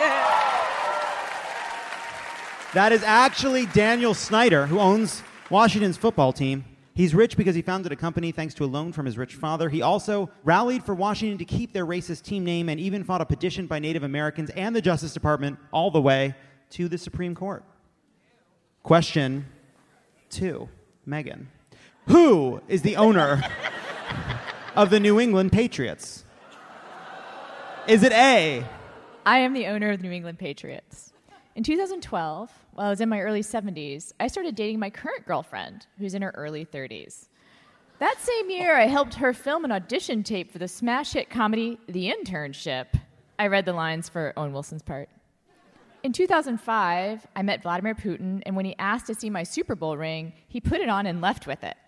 That is actually Daniel Snyder, who owns Washington's football team. He's rich because he founded a company thanks to a loan from his rich father. He also rallied for Washington to keep their racist team name and even fought a petition by Native Americans and the Justice Department all the way to the Supreme Court. Question 2, Megan. Who is the owner of the New England Patriots? Is it A?
I am the owner of the New England Patriots. In 2012, while I was in my early 70s, I started dating my current girlfriend, who's in her early 30s. That same year, I helped her film an audition tape for the smash hit comedy The Internship. I read the lines for Owen Wilson's part. In 2005, I met Vladimir Putin, and when he asked to see my Super Bowl ring, he put it on and left with it.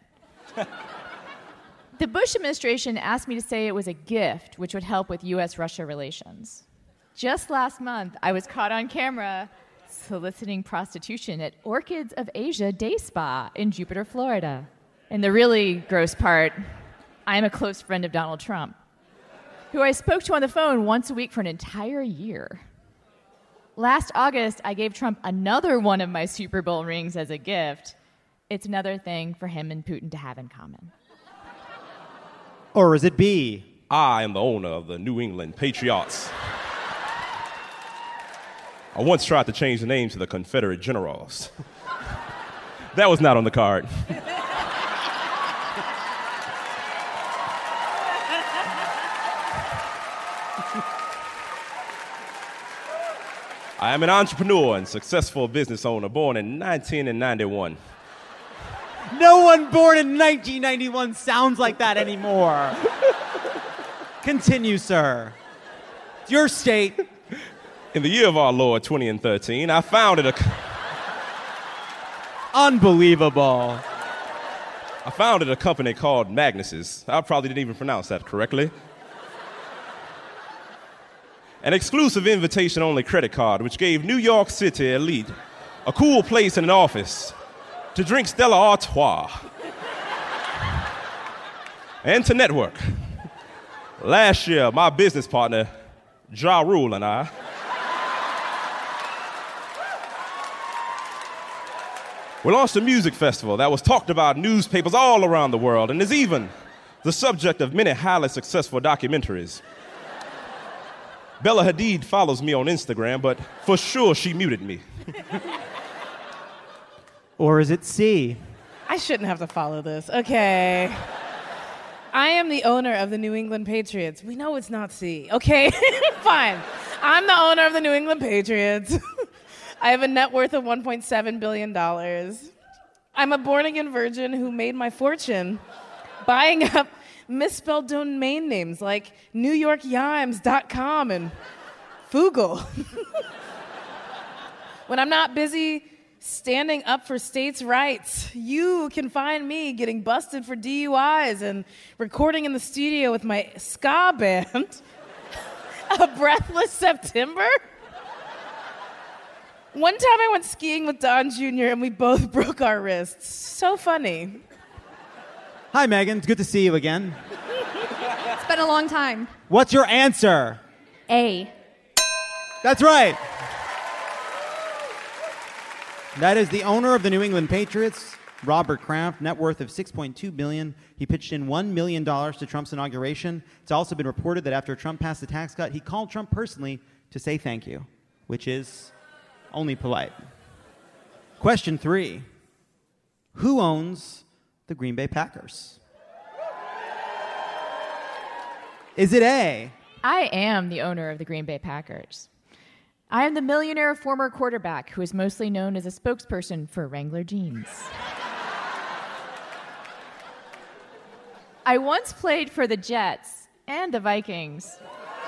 The Bush administration asked me to say it was a gift, which would help with U.S.-Russia relations. Just last month, I was caught on camera soliciting prostitution at Orchids of Asia Day Spa in Jupiter, Florida. And the really gross part, I am a close friend of Donald Trump, who I spoke to on the phone once a week for an entire year. Last August, I gave Trump another one of my Super Bowl rings as a gift. It's another thing for him and Putin to have in common.
Or is it B?
I am the owner of the New England Patriots. I once tried to change the name to the Confederate Generals. That was not on the card. I am an entrepreneur and successful business owner born in 1991.
No one born in 1991 sounds like that anymore. Continue, sir. It's your state.
In the year of our Lord 2013, I founded a...
Unbelievable.
I founded a company called Magnus's. I probably didn't even pronounce that correctly. An exclusive invitation-only credit card which gave New York City elite a cool place in an office to drink Stella Artois and to network. Last year, my business partner, Ja Rule, and I we launched a music festival that was talked about in newspapers all around the world and is even the subject of many highly successful documentaries. Bella Hadid follows me on Instagram, but for sure she muted me.
Or is it C?
I shouldn't have to follow this. Okay. I am the owner of the New England Patriots. We know it's not C. Okay, fine. I'm the owner of the New England Patriots. I have a net worth of $1.7 billion. I'm a born-again virgin who made my fortune buying up misspelled domain names like NewYorkYimes.com and Fugle. When I'm not busy standing up for states' rights, you can find me getting busted for DUIs and recording in the studio with my ska band, A Breathless September. One time I went skiing with Don Jr. and we both broke our wrists. So funny.
Hi, Megan. It's good to see you again.
It's been a long time.
What's your answer?
A.
That's right. That is the owner of the New England Patriots, Robert Kraft, net worth of $6.2 billion. He pitched in $1 million to Trump's inauguration. It's also been reported that after Trump passed the tax cut, he called Trump personally to say thank you, which is only polite. Question 3. Who owns the Green Bay Packers? Is it A?
I am the owner of the Green Bay Packers. I am the millionaire former quarterback who is mostly known as a spokesperson for Wrangler jeans. I once played for the Jets and the Vikings.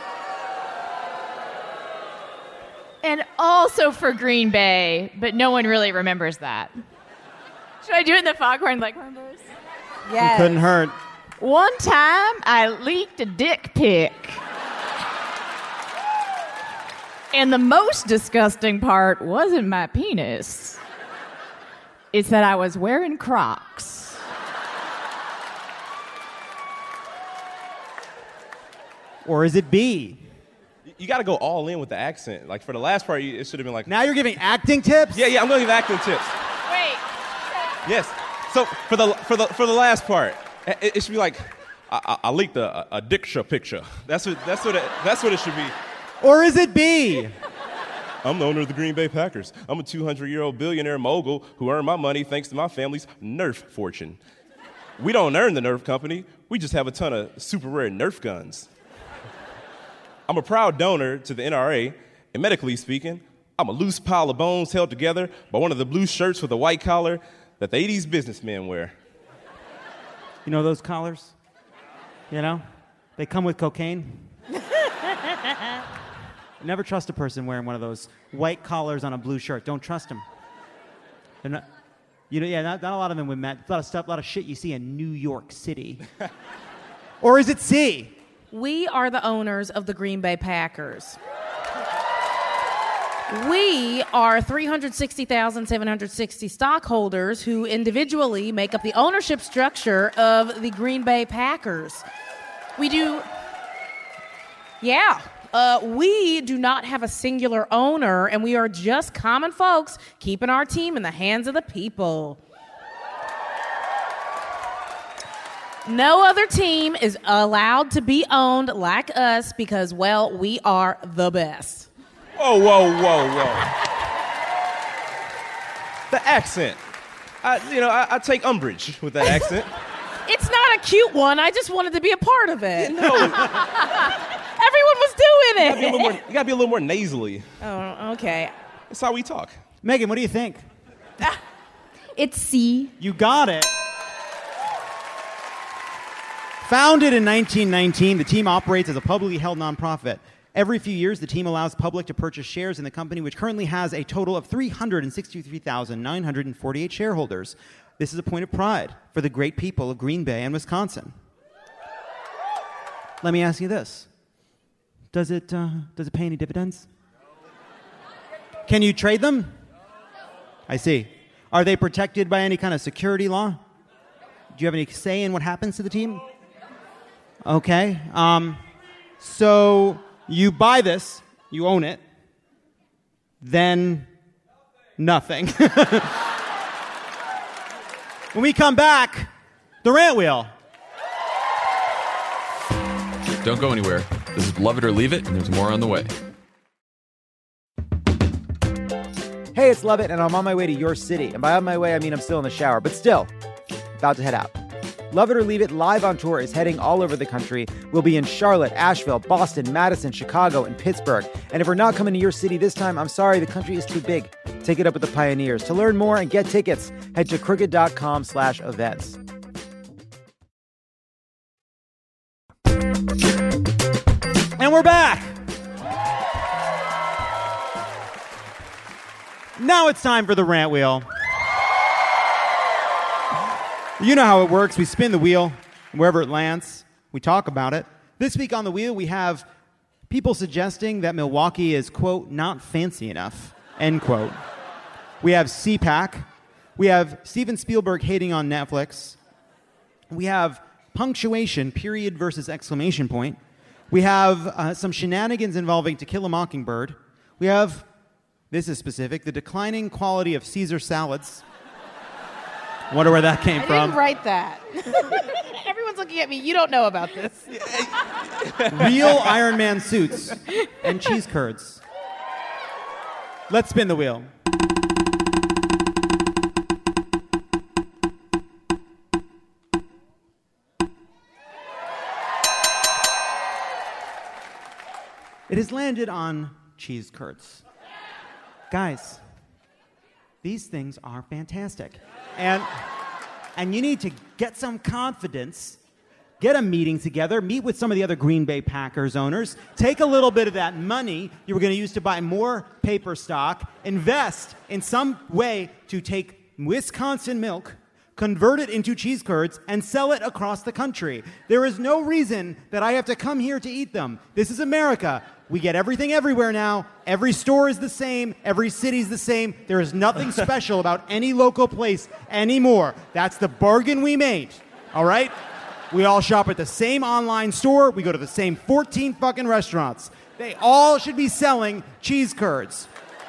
And also for Green Bay, but no one really remembers that. Should I do it in the Foghorn Leghorn voice?
Yes.
Couldn't hurt.
One time, I leaked a dick pic. And the most disgusting part wasn't my penis. It's that I was wearing Crocs.
Or is it B?
You got to go all in with the accent. Like for the last part, it should have been like.
Now you're giving acting tips?
Yeah, I'm going to give acting tips.
Wait.
Yes. So for the last part, it should be like, I leaked a dick picture. That's what it should be.
Or is it B?
I'm the owner of the Green Bay Packers. I'm a 200-year-old billionaire mogul who earned my money thanks to my family's Nerf fortune. We don't earn the Nerf company. We just have a ton of super rare Nerf guns. I'm a proud donor to the NRA, and medically speaking, I'm a loose pile of bones held together by one of the blue shirts with a white collar that the 80s businessmen wear.
You know those collars? You know? They come with cocaine. Never trust a person wearing one of those white collars on a blue shirt. Don't trust them. They're not... not a lot of them with Matt. A lot of shit you see in New York City. Or is it C?
We are the owners of the Green Bay Packers. We are 360,760 stockholders who individually make up the ownership structure of the Green Bay Packers. We do not have a singular owner, and we are just common folks keeping our team in the hands of the people. No other team is allowed to be owned like us because, well, we are the best.
Whoa. The accent. I take umbrage with that accent.
It's not a cute one. I just wanted to be a part of it.
No.
Everyone was doing it.
You gotta be a little more nasally.
Oh, okay.
That's how we talk.
Megan, what do you think?
It's C.
You got it. Founded in 1919, the team operates as a publicly held nonprofit. Every few years, the team allows public to purchase shares in the company, which currently has a total of 363,948 shareholders. This is a point of pride for the great people of Green Bay and Wisconsin. Let me ask you this. Does it pay any dividends? Can you trade them? I see. Are they protected by any kind of security law? Do you have any say in what happens to the team? Okay. So you buy this, you own it, then nothing. When we come back, the rant wheel.
Don't go anywhere. This is Love It or Leave It, and there's more on the way.
Hey, it's Love It, and I'm on my way to your city. And by on my way, I mean I'm still in the shower, but still, about to head out. Love It or Leave It live on tour is heading all over the country. We'll be in Charlotte, Asheville, Boston, Madison, Chicago, and Pittsburgh. And if we're not coming to your city this time, I'm sorry, the country is too big. Take it up with the pioneers. To learn more and get tickets, head to crooked.com/events.
And we're back. Now it's time for the rant wheel. You know how it works. We spin the wheel, and wherever it lands, we talk about it. This week on the wheel, we have people suggesting that Milwaukee is, quote, not fancy enough, end quote. We have CPAC. We have Steven Spielberg hating on Netflix. We have punctuation, period versus exclamation point. We have some shenanigans involving To Kill a Mockingbird. We have, this is specific, the declining quality of Caesar salads. Wonder where that came from.
I didn't write that. Everyone's looking at me. You don't know about this.
Real Iron Man suits and cheese curds. Let's spin the wheel. It has landed on cheese curds. Guys, these things are fantastic. And you need to get some confidence, get a meeting together, meet with some of the other Green Bay Packers owners, take a little bit of that money you were going to use to buy more paper stock, invest in some way to take Wisconsin milk, convert it into cheese curds, and sell it across the country. There is no reason that I have to come here to eat them. This is America. We get everything everywhere now. Every store is the same. Every city's the same. There is nothing special about any local place anymore. That's the bargain we made, all right? We all shop at the same online store. We go to the same 14 fucking restaurants. They all should be selling cheese curds.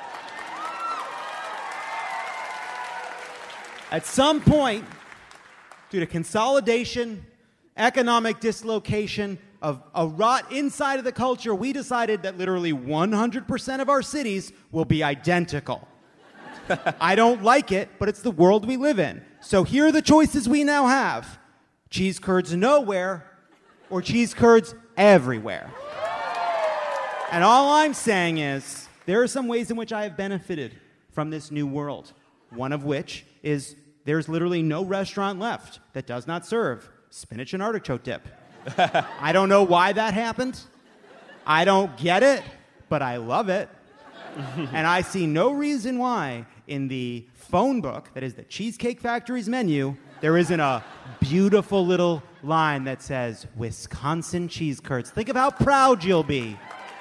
At some point, due to consolidation, economic dislocation, of a rot inside of the culture, we decided that literally 100% of our cities will be identical. I don't like it, but it's the world we live in. So here are the choices we now have. cheese curds nowhere, or cheese curds everywhere. And all I'm saying is, there are some ways in which I have benefited from this new world. One of which is there's literally no restaurant left that does not serve spinach and artichoke dip. I don't know why that happened. I don't get it, but I love it. And I see no reason why in the phone book, that is the Cheesecake Factory's menu, there isn't a beautiful little line that says, Wisconsin cheese curds. Think of how proud you'll be.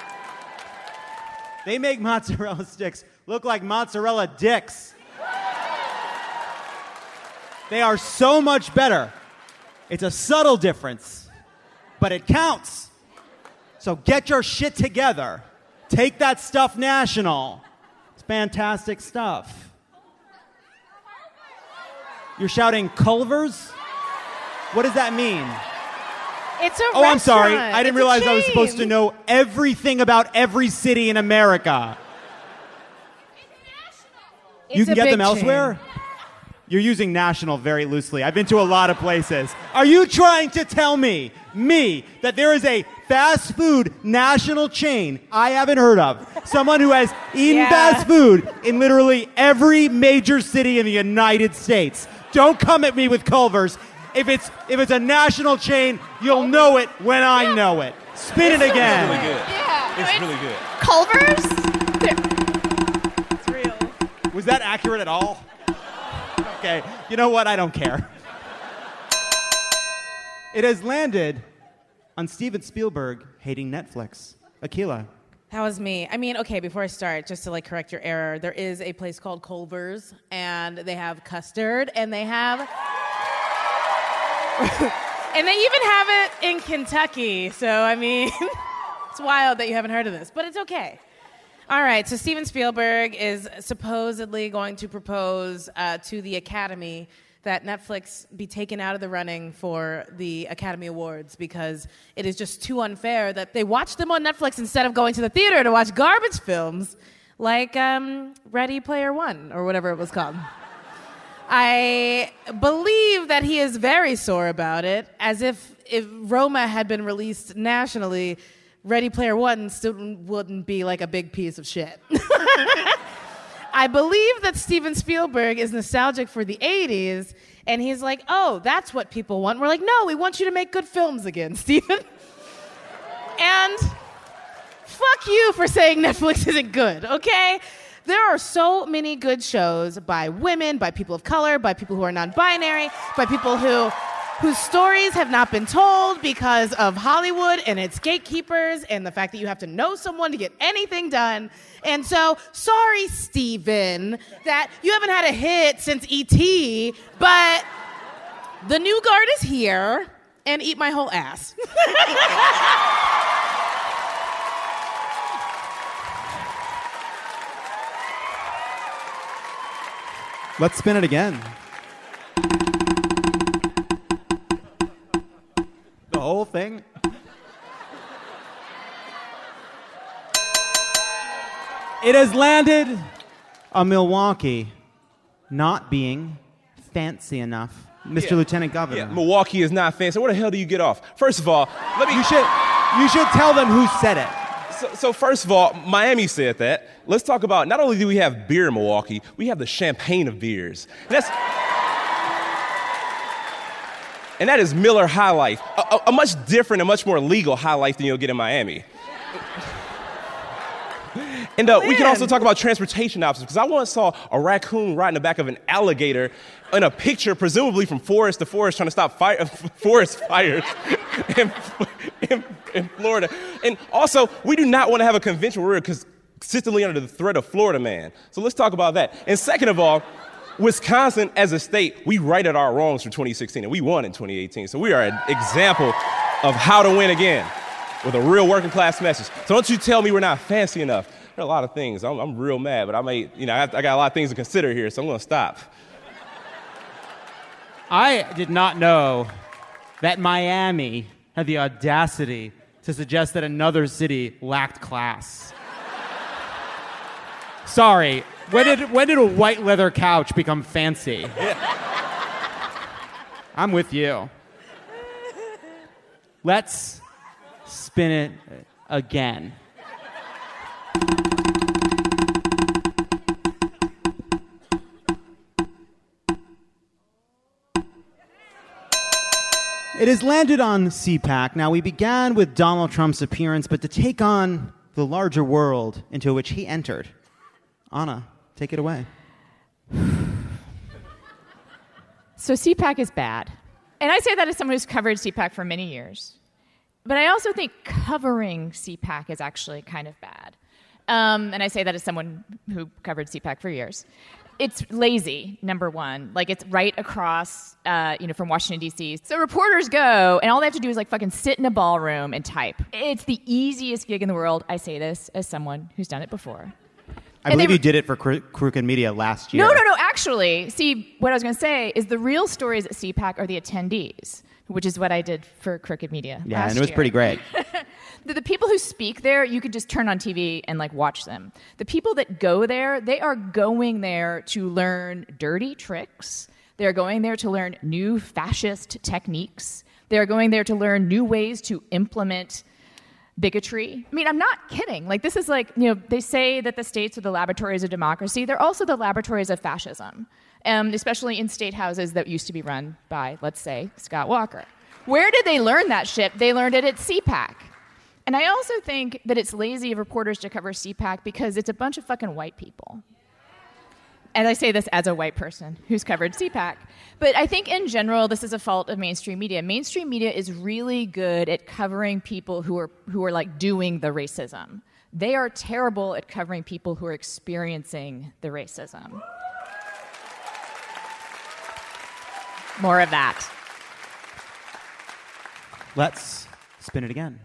They make mozzarella sticks look like mozzarella dicks. They are so much better. It's a subtle difference, but it counts. So get your shit together. Take that stuff national. It's fantastic stuff. You're shouting Culver's? What does that mean?
It's a
Oh, I'm sorry.
restaurant.
I didn't
It's a
realize I was
chain.
supposed to know everything about every city in America. You
It's
can
a
get
big
them elsewhere?
chain.
You're using national very loosely. I've been to a lot of places. Are you trying to tell me, that there is a fast food national chain I haven't heard of? Someone who has eaten
Yeah.
fast food in literally every major city in the United States. Don't come at me with Culver's. If it's a national chain, you'll know it when I know it. Spin it again.
Really good.
Yeah.
It's really good.
Culver's?
It's real.
Was that accurate at all? Okay, you know what? I don't care. It has landed on Steven Spielberg hating Netflix. Akilah.
That was me. I mean, okay, before I start, just to correct your error, there is a place called Culver's, and they have custard, and they have... and they even have it in Kentucky. So, I mean, it's wild that you haven't heard of this, but it's okay. All right, so Steven Spielberg is supposedly going to propose to the Academy that Netflix be taken out of the running for the Academy Awards because it is just too unfair that they watch them on Netflix instead of going to the theater to watch garbage films like Ready Player One or whatever it was called. I believe that he is very sore about it, as if Roma had been released nationally, Ready Player One still wouldn't be like a big piece of shit. I believe that Steven Spielberg is nostalgic for the 80s, and he's like, oh, that's what people want. We're like, no, we want you to make good films again, Steven. And fuck you for saying Netflix isn't good, okay? There are so many good shows by women, by people of color, by people who are non-binary, by people whose stories have not been told because of Hollywood and its gatekeepers and the fact that you have to know someone to get anything done. And so, sorry, Steven, that you haven't had a hit since E.T., but the new guard is here, and eat my whole ass.
Let's spin it again. The whole thing? It has landed on Milwaukee not being fancy enough. Mr. Lieutenant Governor.
Yeah, Milwaukee is not fancy. Where the hell do you get off? First of all,
You should tell them who said it.
So first of all, Miami said that. Let's talk about, not only do we have beer in Milwaukee, we have the champagne of beers. And that is Miller High Life, a much different and much more legal High Life than you'll get in Miami. And we can also talk about transportation options, because I once saw a raccoon right in the back of an alligator in a picture, presumably from forest to forest, trying to stop forest fires in Florida. And also, we do not want to have a convention where we're consistently under the threat of Florida man. So let's talk about that. And second of all, Wisconsin as a state, we righted our wrongs from 2016, and we won in 2018. So we are an example of how to win again with a real working class message. So don't you tell me we're not fancy enough. There are a lot of things. I'm real mad, but I got a lot of things to consider here, so I'm going to stop.
I did not know that Miami had the audacity to suggest that another city lacked class. Sorry, when did a white leather couch become fancy?
Yeah.
I'm with you. Let's spin it again. It has landed on CPAC. Now, we began with Donald Trump's appearance, but to take on the larger world into which he entered. Anna, take it away.
So CPAC is bad. And I say that as someone who's covered CPAC for many years. But I also think covering CPAC is actually kind of bad. And I say that as someone who covered CPAC for years. It's lazy, number one. Like, it's right across, from Washington, D.C. So reporters go, and all they have to do is, fucking sit in a ballroom and type. It's the easiest gig in the world. I say this as someone who's done it before.
I believe you did it for Crooked Media last year.
No. Actually, see, what I was going to say is the real stories at CPAC are the attendees, which is what I did for Crooked Media last year.
And it was pretty great.
The people who speak there, you could just turn on TV and watch them. The people that go there, they are going there to learn dirty tricks. They're going there to learn new fascist techniques. They're going there to learn new ways to implement bigotry. I mean, I'm not kidding. This is they say that the states are the laboratories of democracy. They're also the laboratories of fascism, especially in state houses that used to be run by, let's say, Scott Walker. Where did they learn that shit? They learned it at CPAC. And I also think that it's lazy of reporters to cover CPAC because it's a bunch of fucking white people. And I say this as a white person who's covered CPAC. But I think in general, this is a fault of mainstream media. Mainstream media is really good at covering people who are doing the racism. They are terrible at covering people who are experiencing the racism. More of that.
Let's spin it again.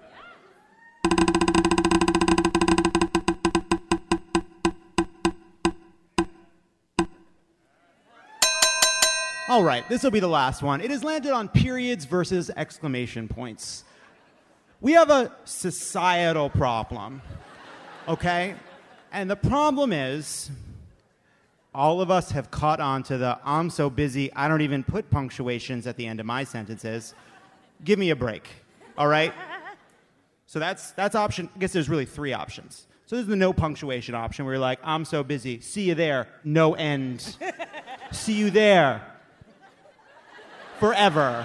All right, this will be the last one. It has landed on periods versus exclamation points. We have a societal problem, okay? And the problem is all of us have caught on to the I'm so busy, I don't even put punctuations at the end of my sentences. Give me a break, all right? So that's option. I guess there's really three options. So there's the no punctuation option where you're like, I'm so busy. See you there. No end. See you there. Forever.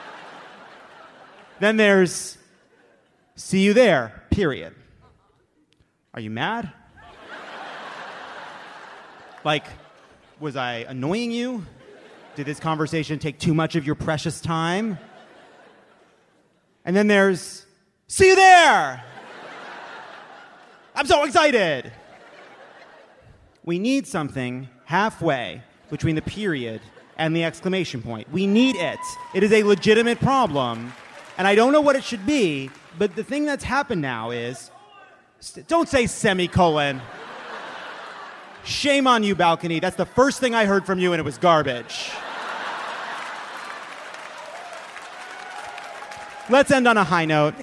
Then there's see you there, period. Are you mad? Was I annoying you? Did this conversation take too much of your precious time? And then there's see you there! I'm so excited! We need something halfway between the period and the exclamation point. We need it. It is a legitimate problem. And I don't know what it should be, but the thing that's happened now is, don't say semicolon. Shame on you, Balcony. That's the first thing I heard from you, and it was garbage. Let's end on a high note.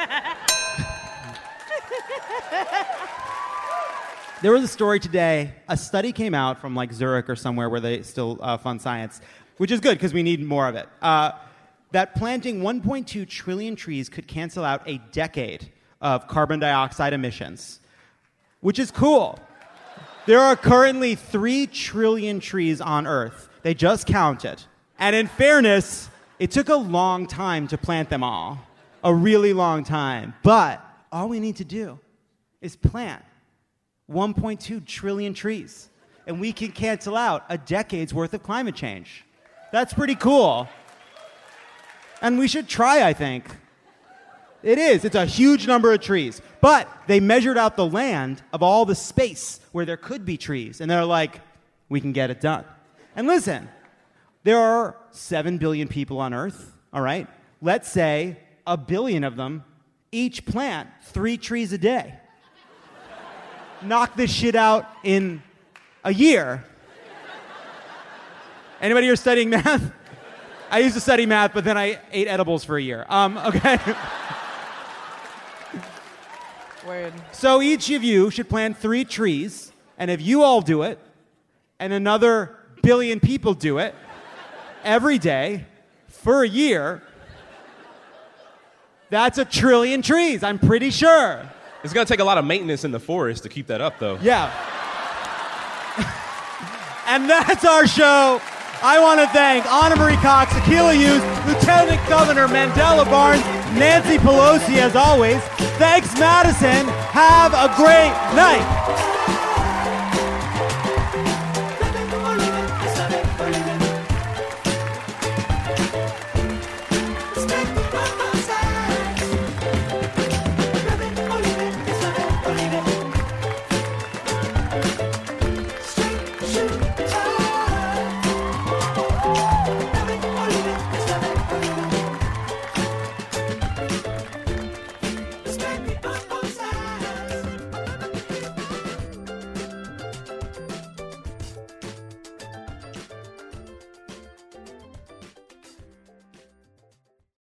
There was a story today. A study came out from Zurich or somewhere where they still fund science, which is good because we need more of it, that planting 1.2 trillion trees could cancel out a decade of carbon dioxide emissions, which is cool. There are currently 3 trillion trees on Earth. They just counted. And in fairness, it took a long time to plant them all, a really long time. But all we need to do is plant 1.2 trillion trees, and we can cancel out a decade's worth of climate change. That's pretty cool. And we should try, I think. It is. It's a huge number of trees. But they measured out the land of all the space where there could be trees, and they're like, we can get it done. And listen, there are 7 billion people on Earth, all right? Let's say 1 billion of them each plant 3 trees a day. Knock this shit out in a year. Anybody here studying math? I used to study math, but then I ate edibles for a year. Okay.
Word.
So each of you should plant 3 trees, and if you all do it, and another 1 billion people do it every day for a year, That's 1 trillion trees, I'm pretty sure.
It's going to take a lot of maintenance in the forest to keep that up, though.
Yeah. And that's our show. I want to thank Anna Marie Cox, Akilah Hughes, Lieutenant Governor Mandela Barnes, Nancy Pelosi, as always. Thanks, Madison. Have a great night.